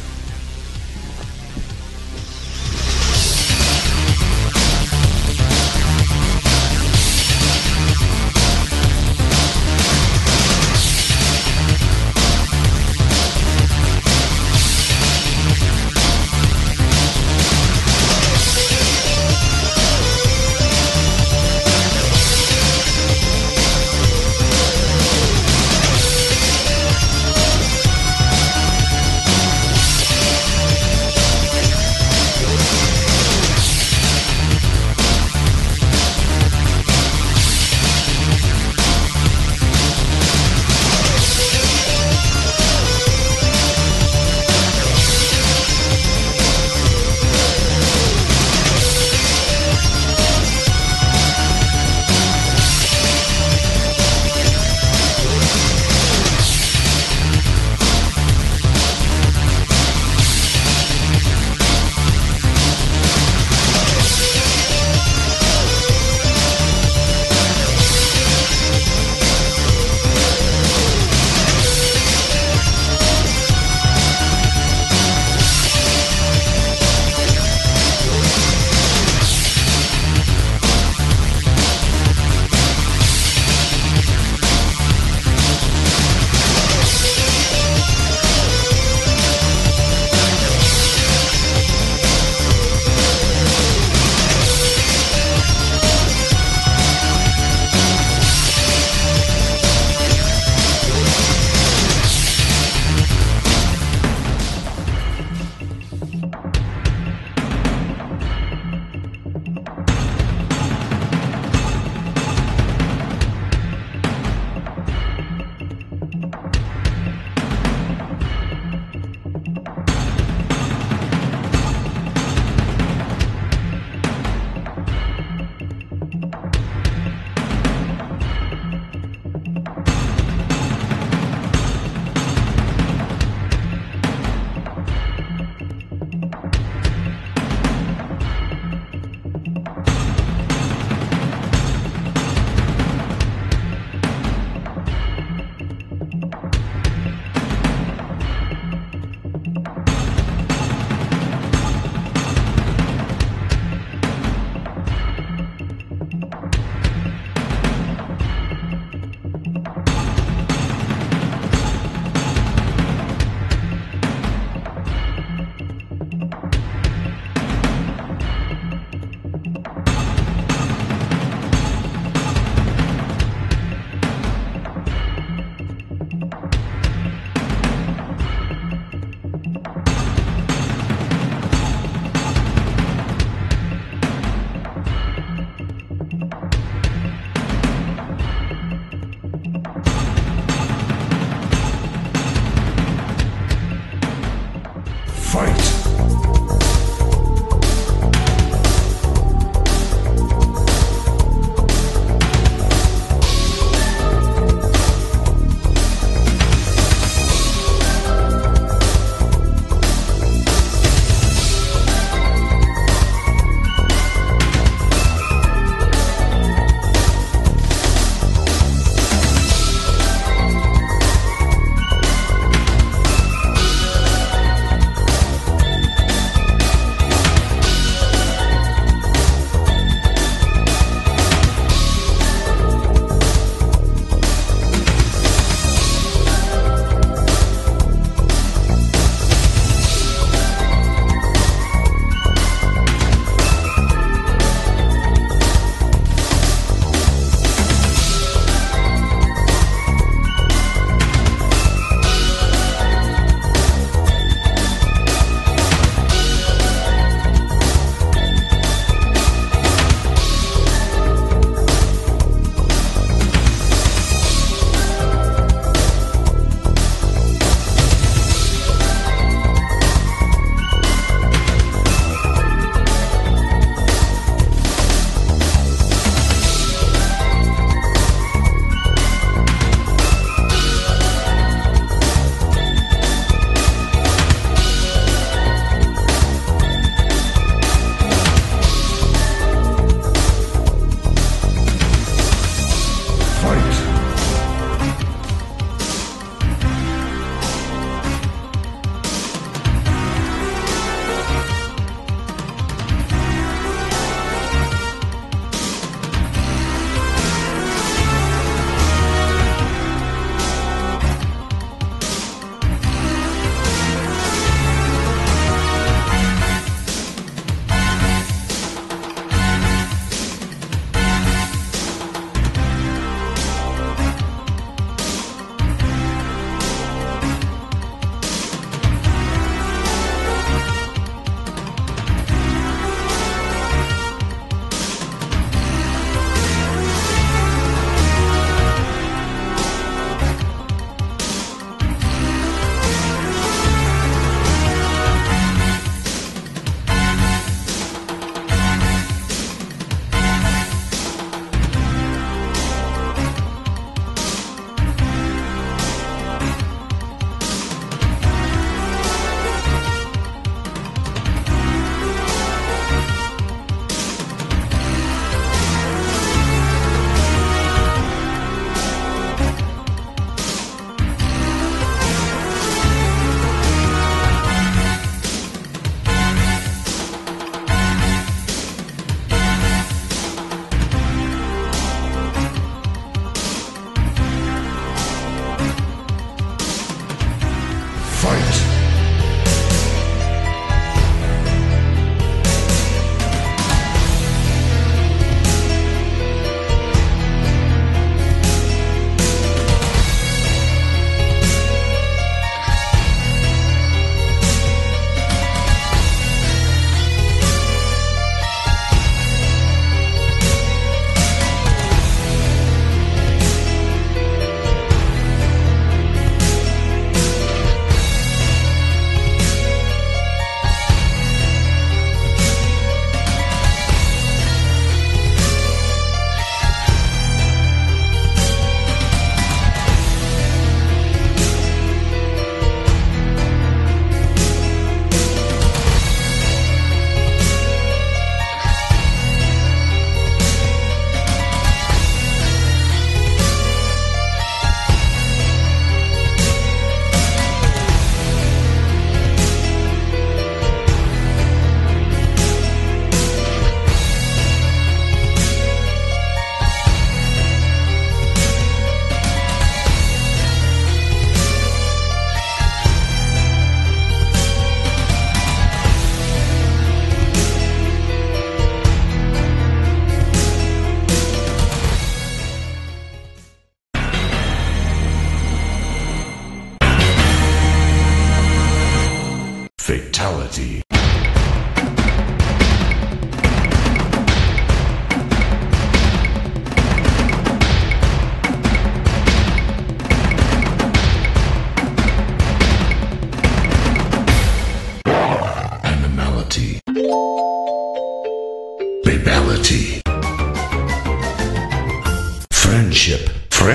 Speaker 10: Fatality.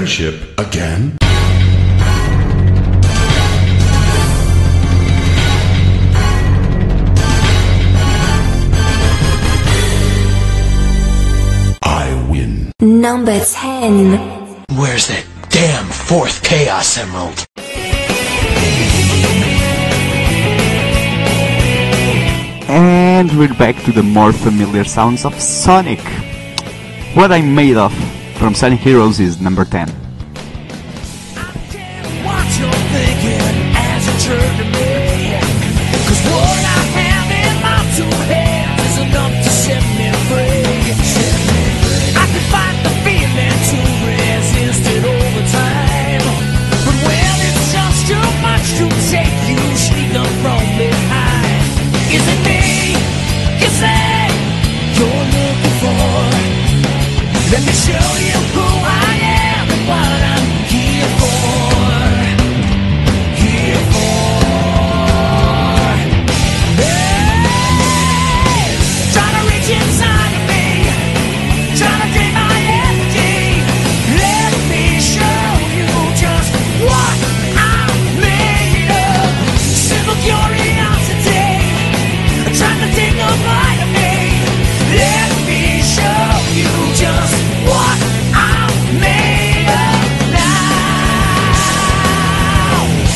Speaker 10: friendship again? I win.
Speaker 2: Number ten.
Speaker 11: Where's that damn fourth Chaos Emerald?
Speaker 3: And we're back to the more familiar sounds of Sonic. What I'm Made Of from Sonic Heroes is number ten.
Speaker 12: What you're thinking as you turn to me, 'cause what I have in my two hands is enough to set me free. I can fight the feeling to resist it over time, but when it's just too much to take, you sneak up from behind. Is it me you say you're looking for? Let me show you who I am and what I'm here for. Here for. Hey! Trying to reach inside of me, trying to drain my energy. Let me show you just what I'm made of. Simple curiosity, trying to take a bite of me. Let me show you just what I'm made of now.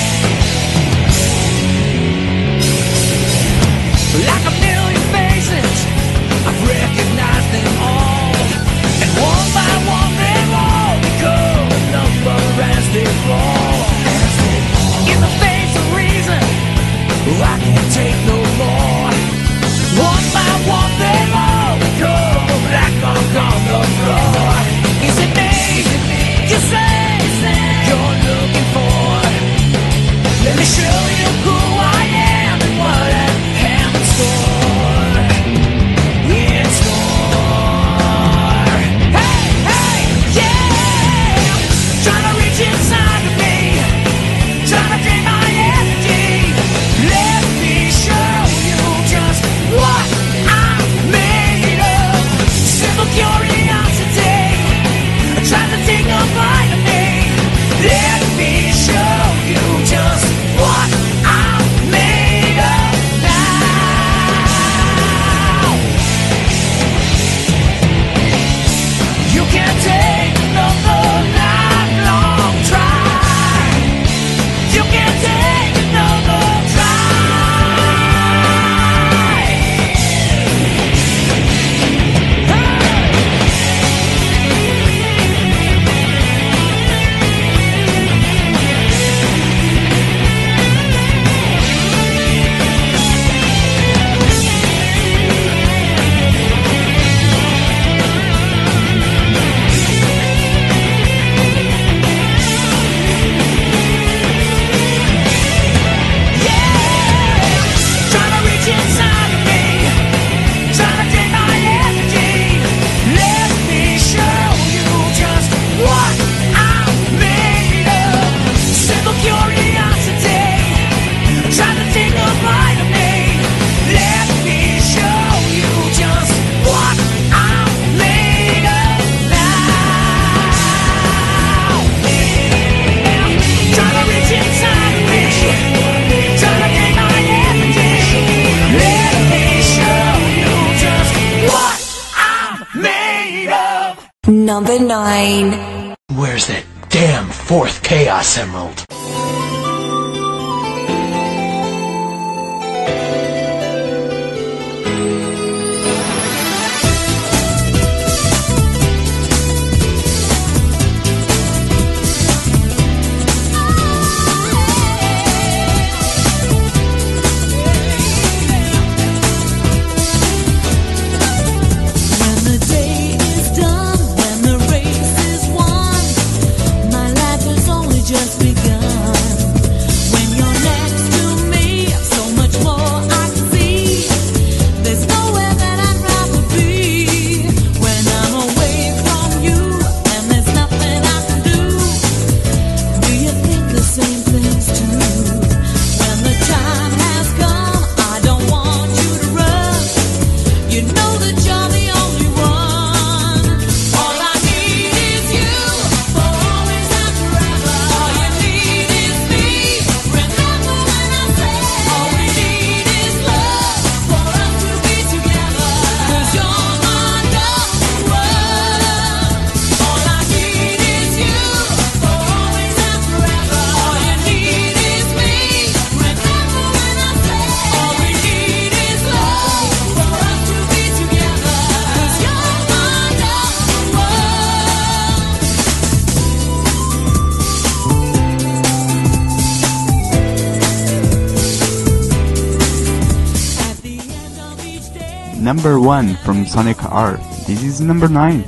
Speaker 12: Like a million faces, I've recognized them all, and one by one they all become a number as they fall. In the face of reason, I can't take no more. One by one they all become a black mark on the floor. Is it me you say you're looking for? Let me show you who I am and what I have in store. In store. Hey, hey, yeah! Trying to reach inside of me, trying to drain my energy. Let me show you just what I'm made of. Simple curiosity, trying to take a bite of me. Let me show you just what I'm made of now. You can't take another lifelong try. You can't take another try. Trying to reach inside of me, trying to drain my energy. Let me show you just what I'm made of. Simple curiosity, trying to take a bite of me. Let me show you just what I'm made of now. Trying to reach inside of me, trying to drain my energy. Let me show you just what I'm made of.
Speaker 2: Number nine.
Speaker 11: Where's that damn fourth Chaos Emerald?
Speaker 12: When the day is done, when the race is won, my life has only just begun.
Speaker 3: number one from Sonic R. This is number nine.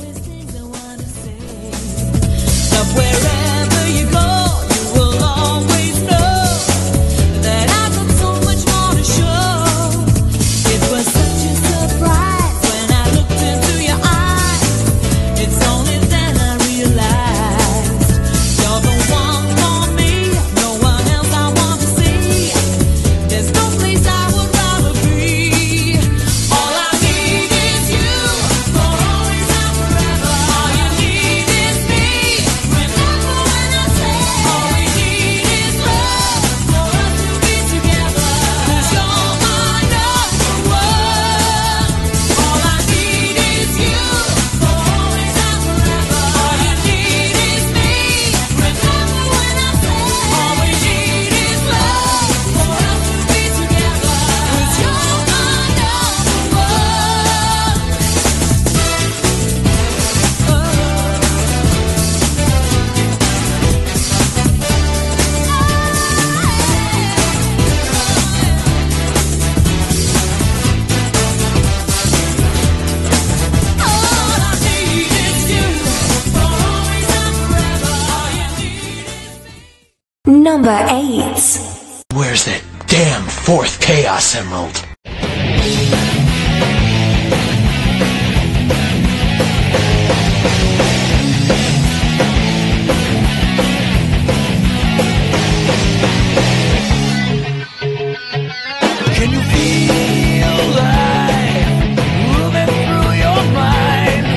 Speaker 12: Wherever you go, you will always know that I've got so much more to show. It was such a surprise when I looked into your eyes. It's only then I realized you're the one for me. No one else I want to see. There's no place I would rather be. All I need is you for always and forever. All you need is me. Remember when I said all we need is love for us to be together. 'Cause you're my number one. All I need is you for always and forever. All you need is me. Remember when I said all we need is love for us to be together. 'Cause you're my number one. All I need is you for always and forever. All you need is
Speaker 2: Number eight.
Speaker 11: Where's that damn fourth Chaos Emerald?
Speaker 12: Can you feel life moving through your mind?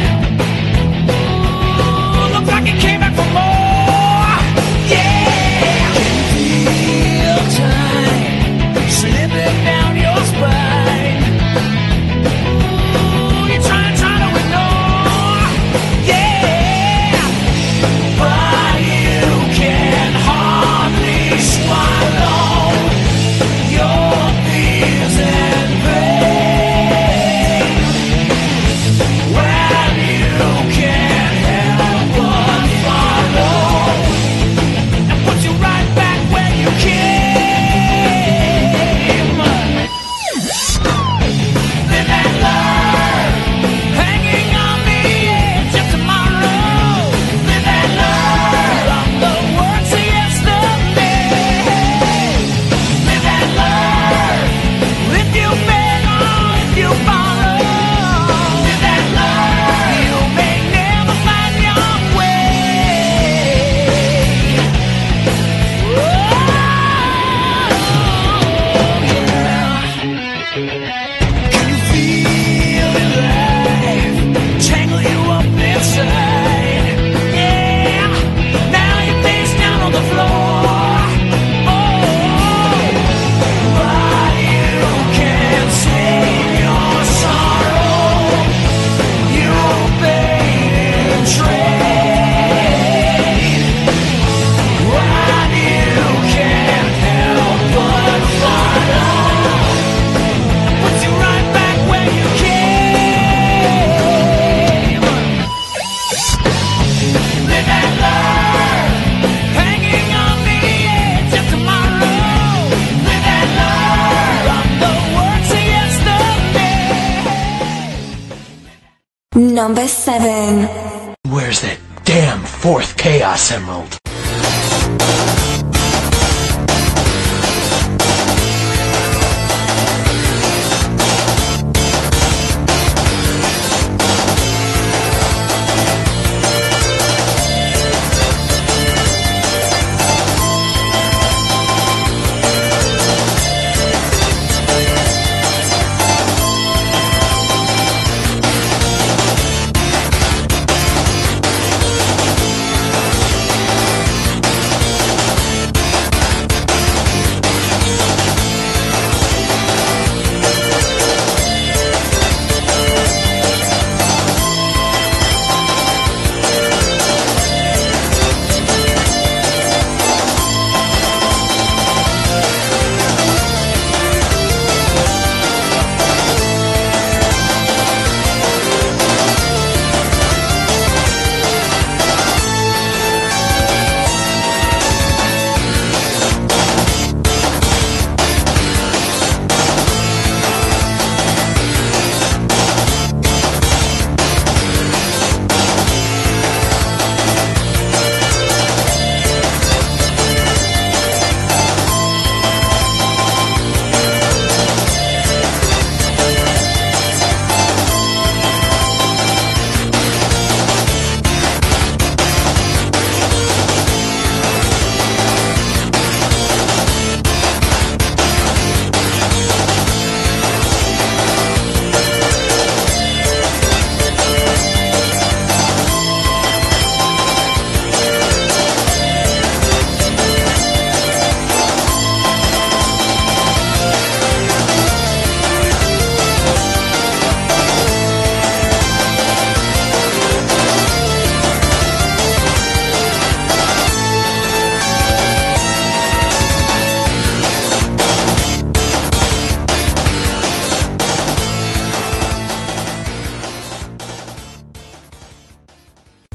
Speaker 12: Ooh, looks like it came back for more. Yeah. Can you feel time slipping down your spine? Ooh, you're trying, trying to ignore. Yeah. But you can hardly swallow your fears and pain when you can't help but follow and put you right back where you came. Live and learn, hanging on the edge of tomorrow. Live and learn from the words of yesterday. Live and learn. If you beg or if you borrow, live and learn. You may never find your way. Oh, yeah. Can you feel the life tangle you up inside? Yeah. Now you're face down on the floor. Oh, but you can't save your sorrow. You paid in trade. When you can't help but follow, puts you right back where you came. Live and learn, hanging on the edge of tomorrow. Live and learn from the words of yesterday.
Speaker 2: Number seven.
Speaker 11: Where's that damn fourth Chaos Emerald?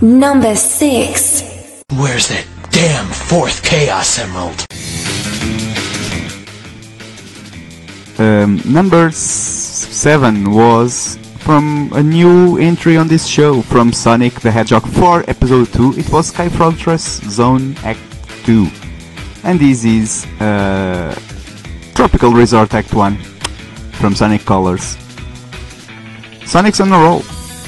Speaker 2: Number six.
Speaker 11: Where's that damn fourth Chaos Emerald?
Speaker 3: Um, number s- seven was from a new entry on this show from Sonic the Hedgehog four Episode two. It was Sky Fortress Zone Act two. And this is uh, Tropical Resort Act one from Sonic Colors. Sonic's on a roll.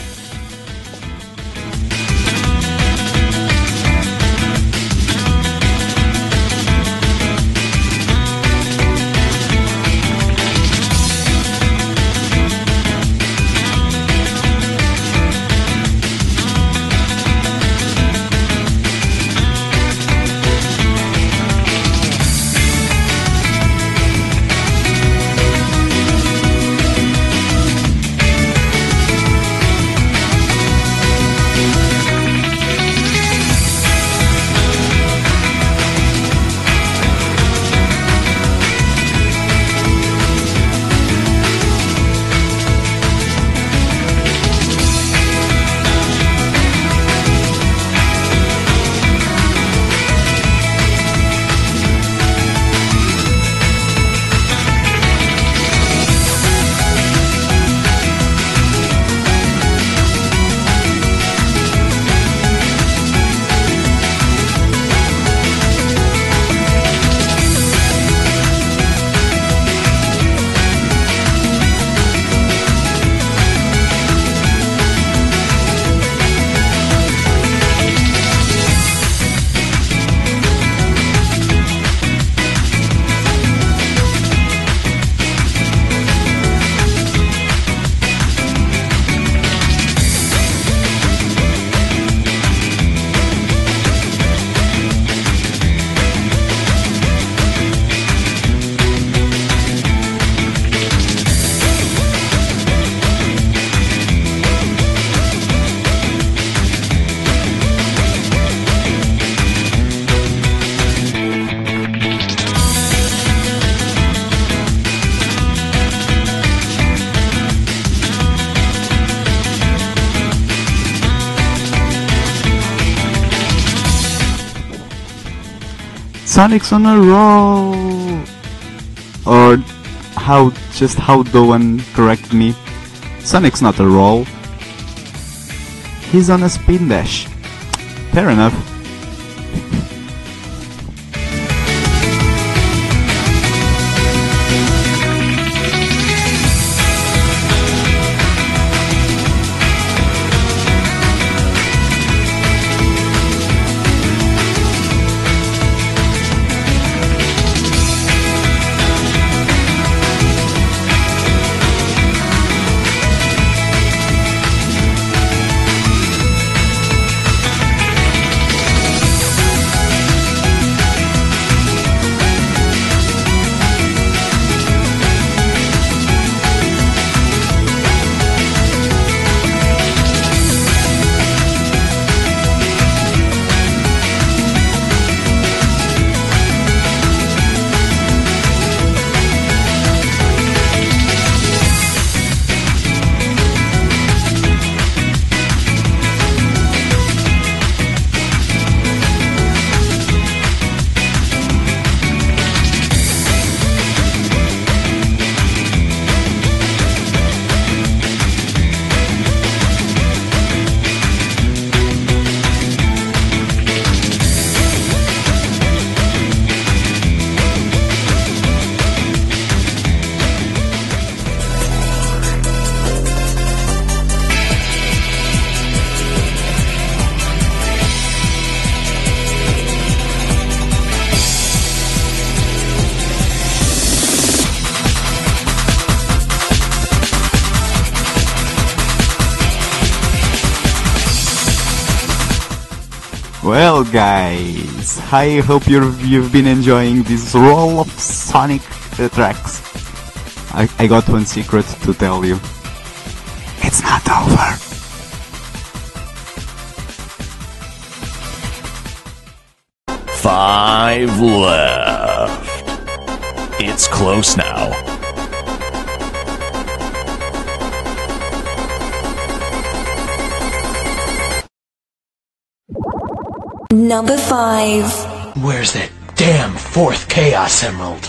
Speaker 3: Sonic's on a roll! Or how, just how Doan correct me. Sonic's not a roll. He's on a spin dash. Fair enough. Well, guys, I hope you've, you've been enjoying this roll of Sonic uh, tracks. I, I got one secret to tell you. It's not over.
Speaker 1: Five left. It's close now.
Speaker 2: Number five.
Speaker 11: Where's that damn fourth Chaos Emerald?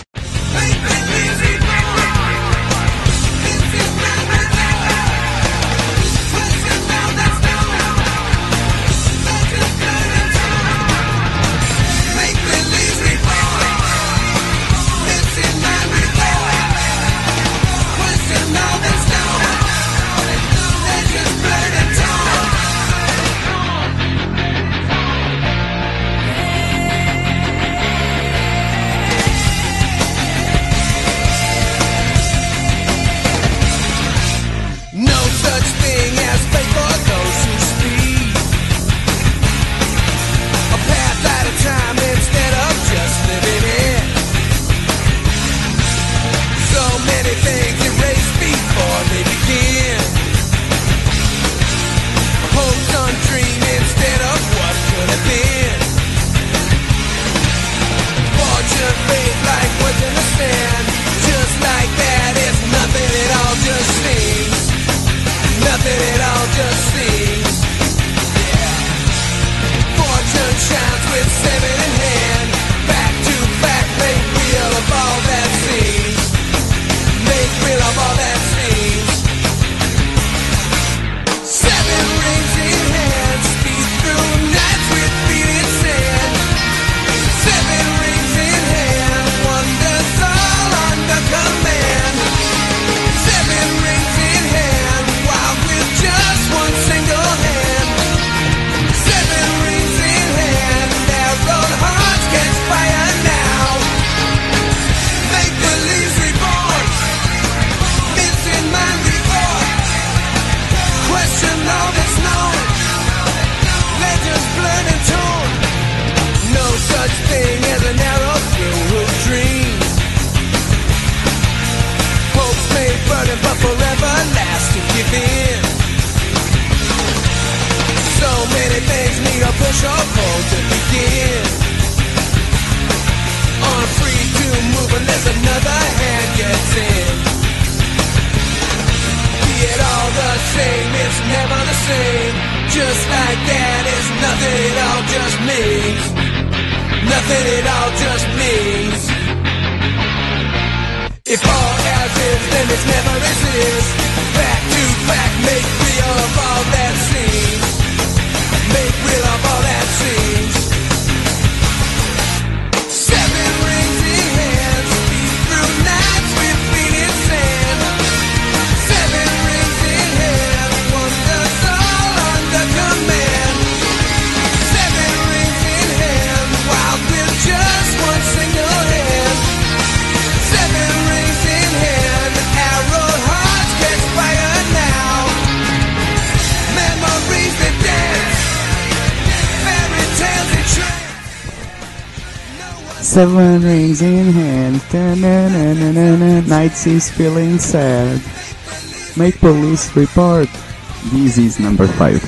Speaker 3: Seven rings in hand, ta-na-na-na-na-na. Night seems feeling sad. Make police report. This is number five.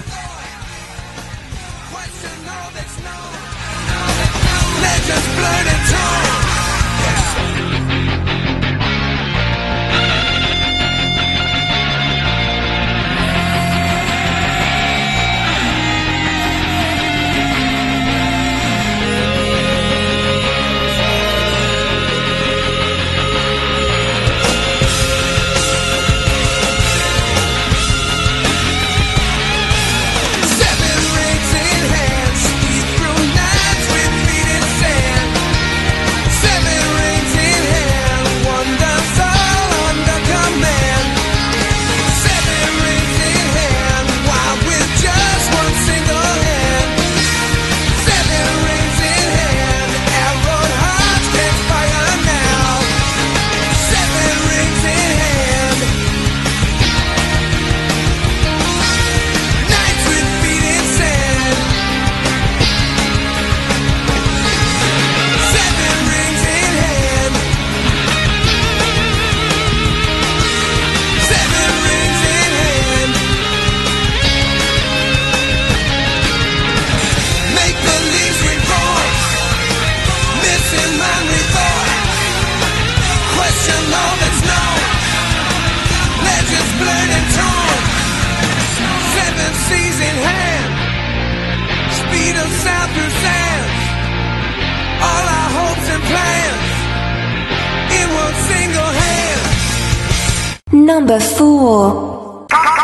Speaker 2: Number four.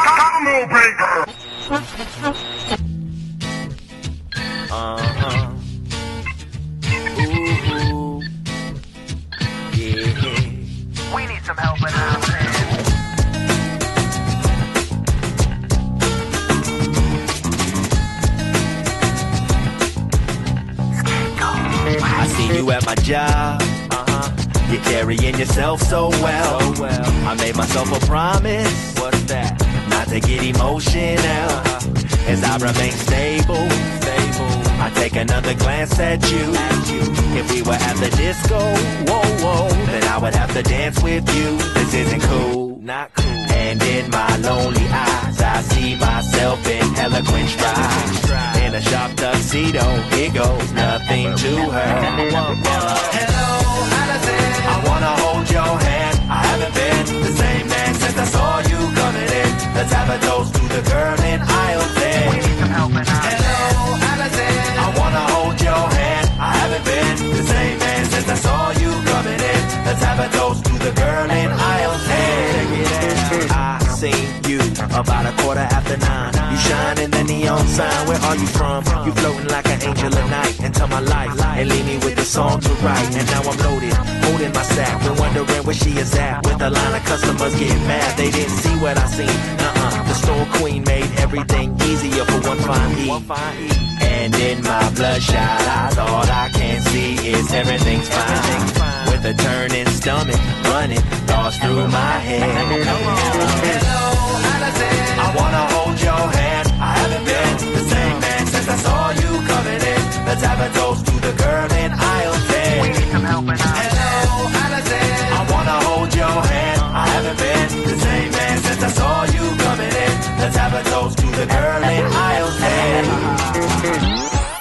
Speaker 4: Uh-huh. Ooh, yeah. We need some help in our man. I see you at my job. Uh-huh. You're carrying yourself so well. So well. I made myself a promise. What's that? Not to get emotional. Uh-huh. As I remain stable, stable. I take another glance at you. at you. If we were at the disco, whoa, whoa, then I would have to dance with you. This isn't cool, not cool. And in my lonely eyes, I see myself in eloquent stride. In a sharp tuxedo, it goes nothing to her. Hello, Allison. I wanna hold your hand. I haven't been the same man since I saw you coming in. Let's have a toast to the girl in aisle ten. We need some help in our Hello, Allison. I wanna hold your hand. I haven't been the same man since I saw you coming in. Let's have a toast to the girl in aisle ten. I seen you about a quarter after nine. You shine in the neon sign. Where are you from? You floating like an angel at night into my life and leave me with a song to write. And now I'm loaded, holding my sack and wondering where she is at. With a line of customers getting mad, they didn't see what I seen. Uh-uh, the store queen made everything easier for one fine E. And in my bloodshot eyes, all I can see is everything's fine. With a turning stomach, running thoughts through my head. Hello, Allison. I wanna hold your hand. I haven't been the same man since I saw you coming in. Let's have a toast to the girl in aisle ten. We need some help in our Hello, Allison. I wanna hold your hand. I haven't been the same man since I saw you coming in. Let's have a toast to the girl in aisle ten.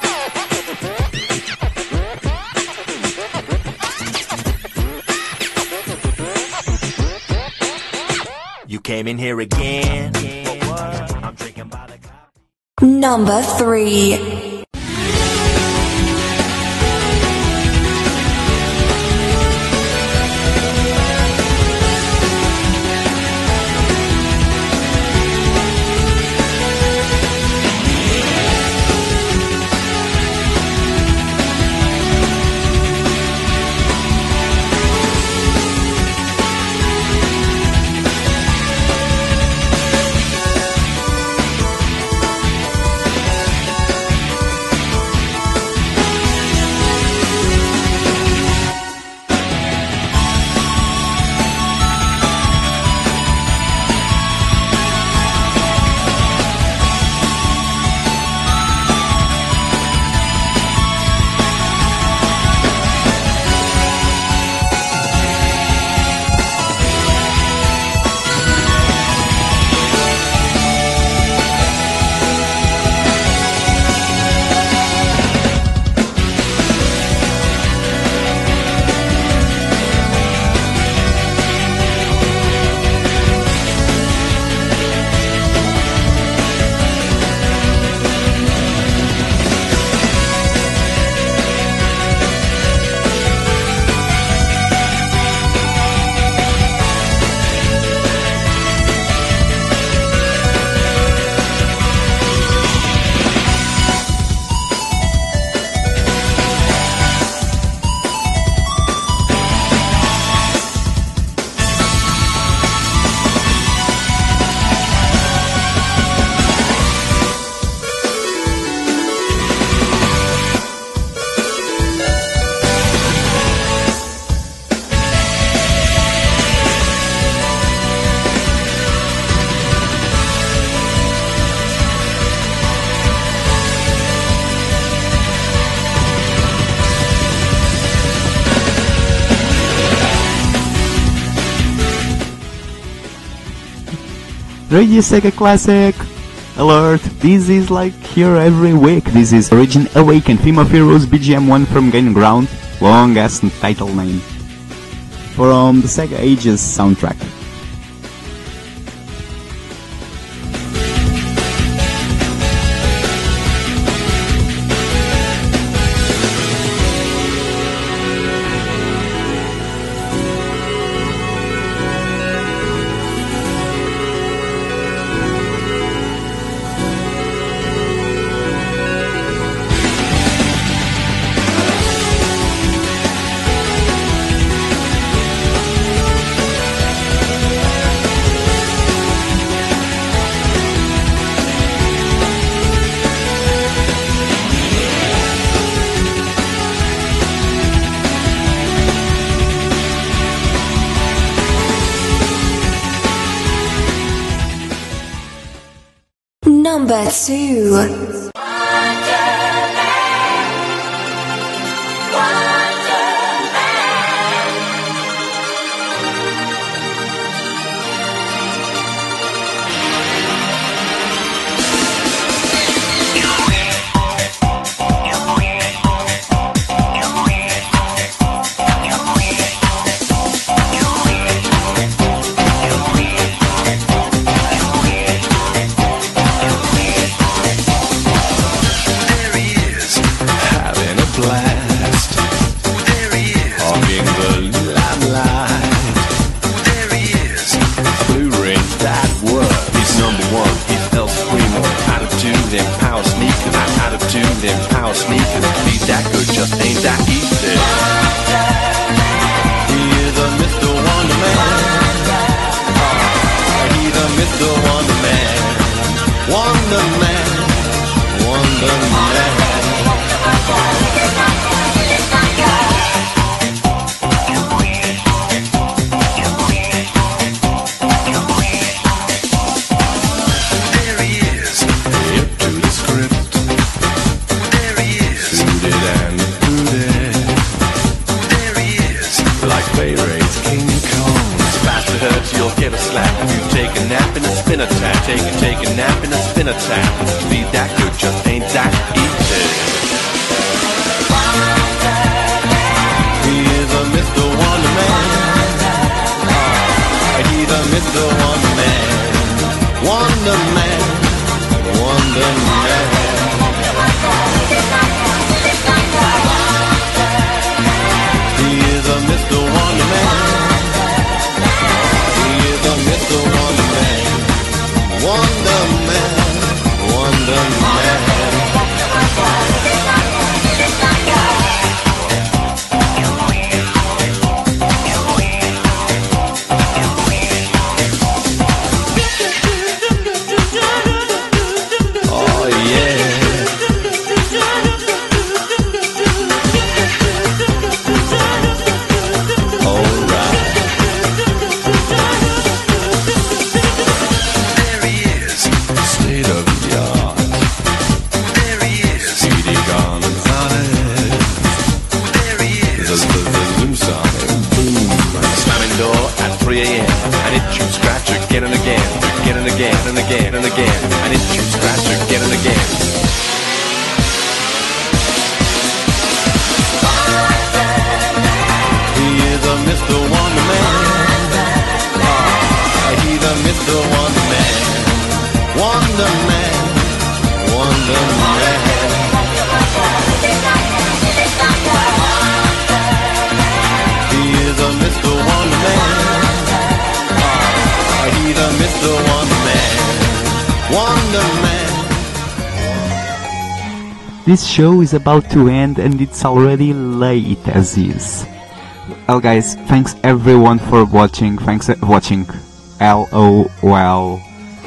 Speaker 4: You came in here again. I'm drinking by the cup.
Speaker 2: Number three.
Speaker 3: Radio Sega Classic! Alert! This is like here every week. This is Origin Awakened, Theme of Heroes B G M one from Gain Ground, long ass title name, from the Sega Ages soundtrack.
Speaker 2: Number two.
Speaker 3: This show is about to end and it's already late as is. Well guys, thanks everyone for watching, thanks for watching. L O L.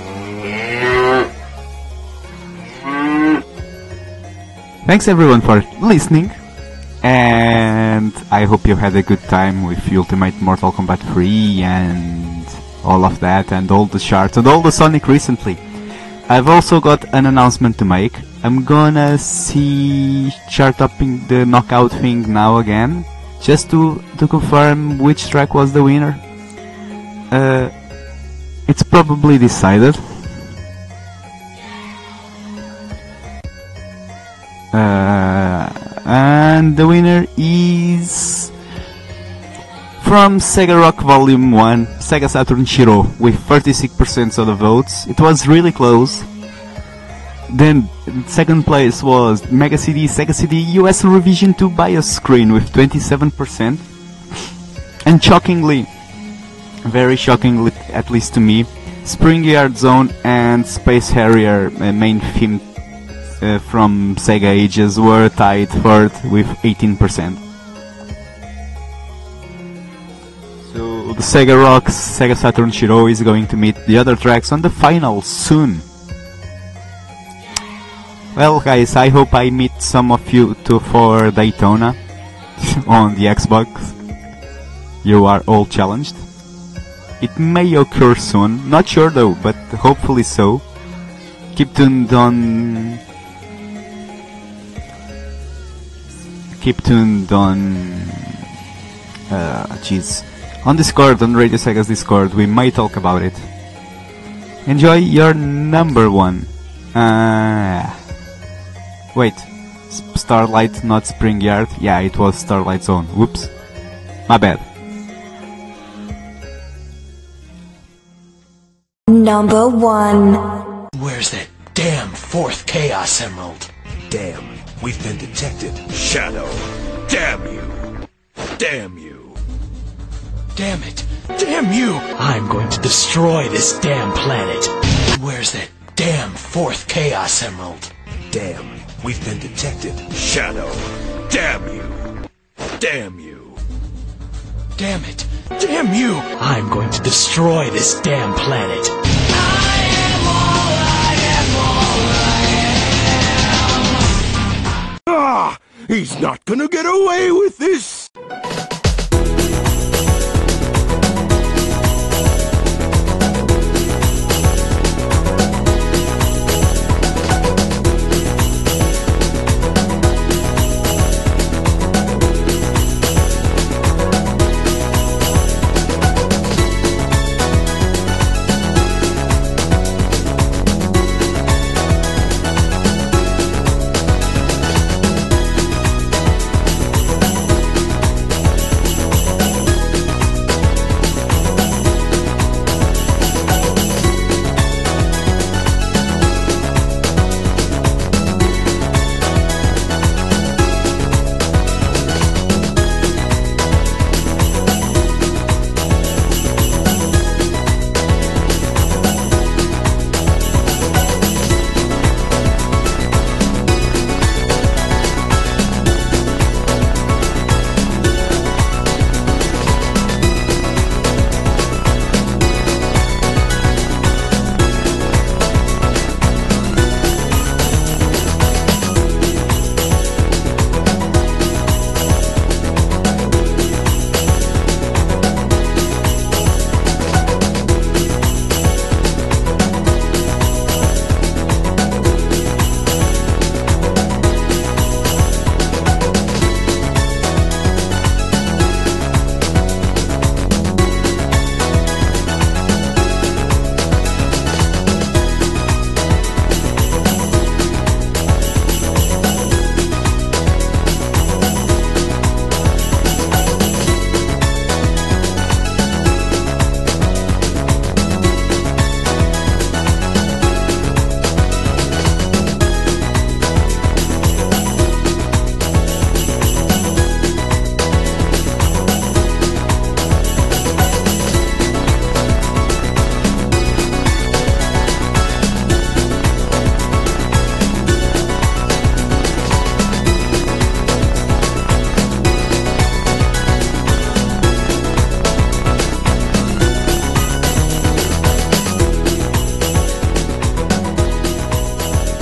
Speaker 3: Thanks everyone for listening, and I hope you had a good time with Ultimate Mortal Kombat three and all of that, and all the charts, and all the Sonic recently. I've also got an announcement to make. I'm gonna see chart topping the knockout thing now again, just to, to confirm which track was the winner. Uh, it's probably decided. Uh, and the winner is from Sega Rock Volume one, Sega Saturn Shiro, with thirty-six percent of the votes. It was really close. Then second place was Mega C D Sega C D U S Revision two BIOS Screen with twenty-seven percent. And shockingly, very shockingly, at least to me, Spring Yard Zone and Space Harrier uh, main theme uh, from Sega Ages were tied third with eighteen percent. So the Sega Rocks Sega Saturn Shiro is going to meet the other tracks on the final soon. Well guys, I hope I meet some of you too for Daytona on the Xbox. You are all challenged. It may occur soon, not sure though, but hopefully so. Keep tuned on. Keep tuned on. Uh, jeez. On Discord, on Radio Sega's Discord, we might talk about it. Enjoy your number one. Uh, wait. S- Starlight, not Spring Yard. Yeah, it was Starlight Zone. Whoops. My bad.
Speaker 2: Number one.
Speaker 11: Where's that damn fourth Chaos Emerald?
Speaker 4: Damn, we've been detected. Shadow, damn you. Damn you.
Speaker 11: Damn it. Damn you! I'm going to destroy this damn planet. Where's that damn fourth Chaos Emerald?
Speaker 4: Damn, we've been detected. Shadow, damn you. Damn you.
Speaker 11: Damn it. Damn you! I'm going to destroy this damn planet. I am all I am, all I am.
Speaker 4: Ah! He's not gonna get away with this!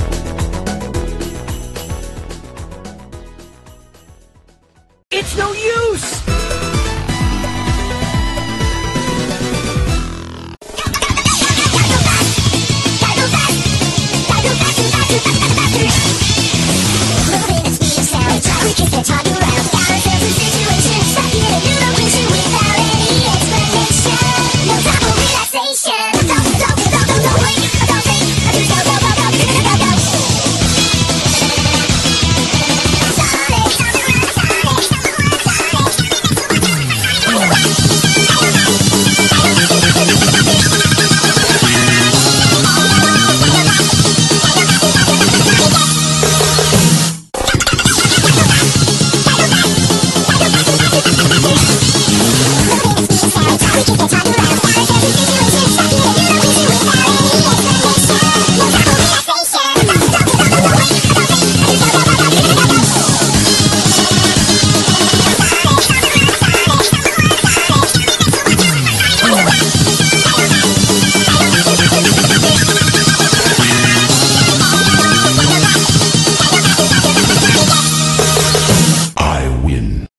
Speaker 12: It's no use!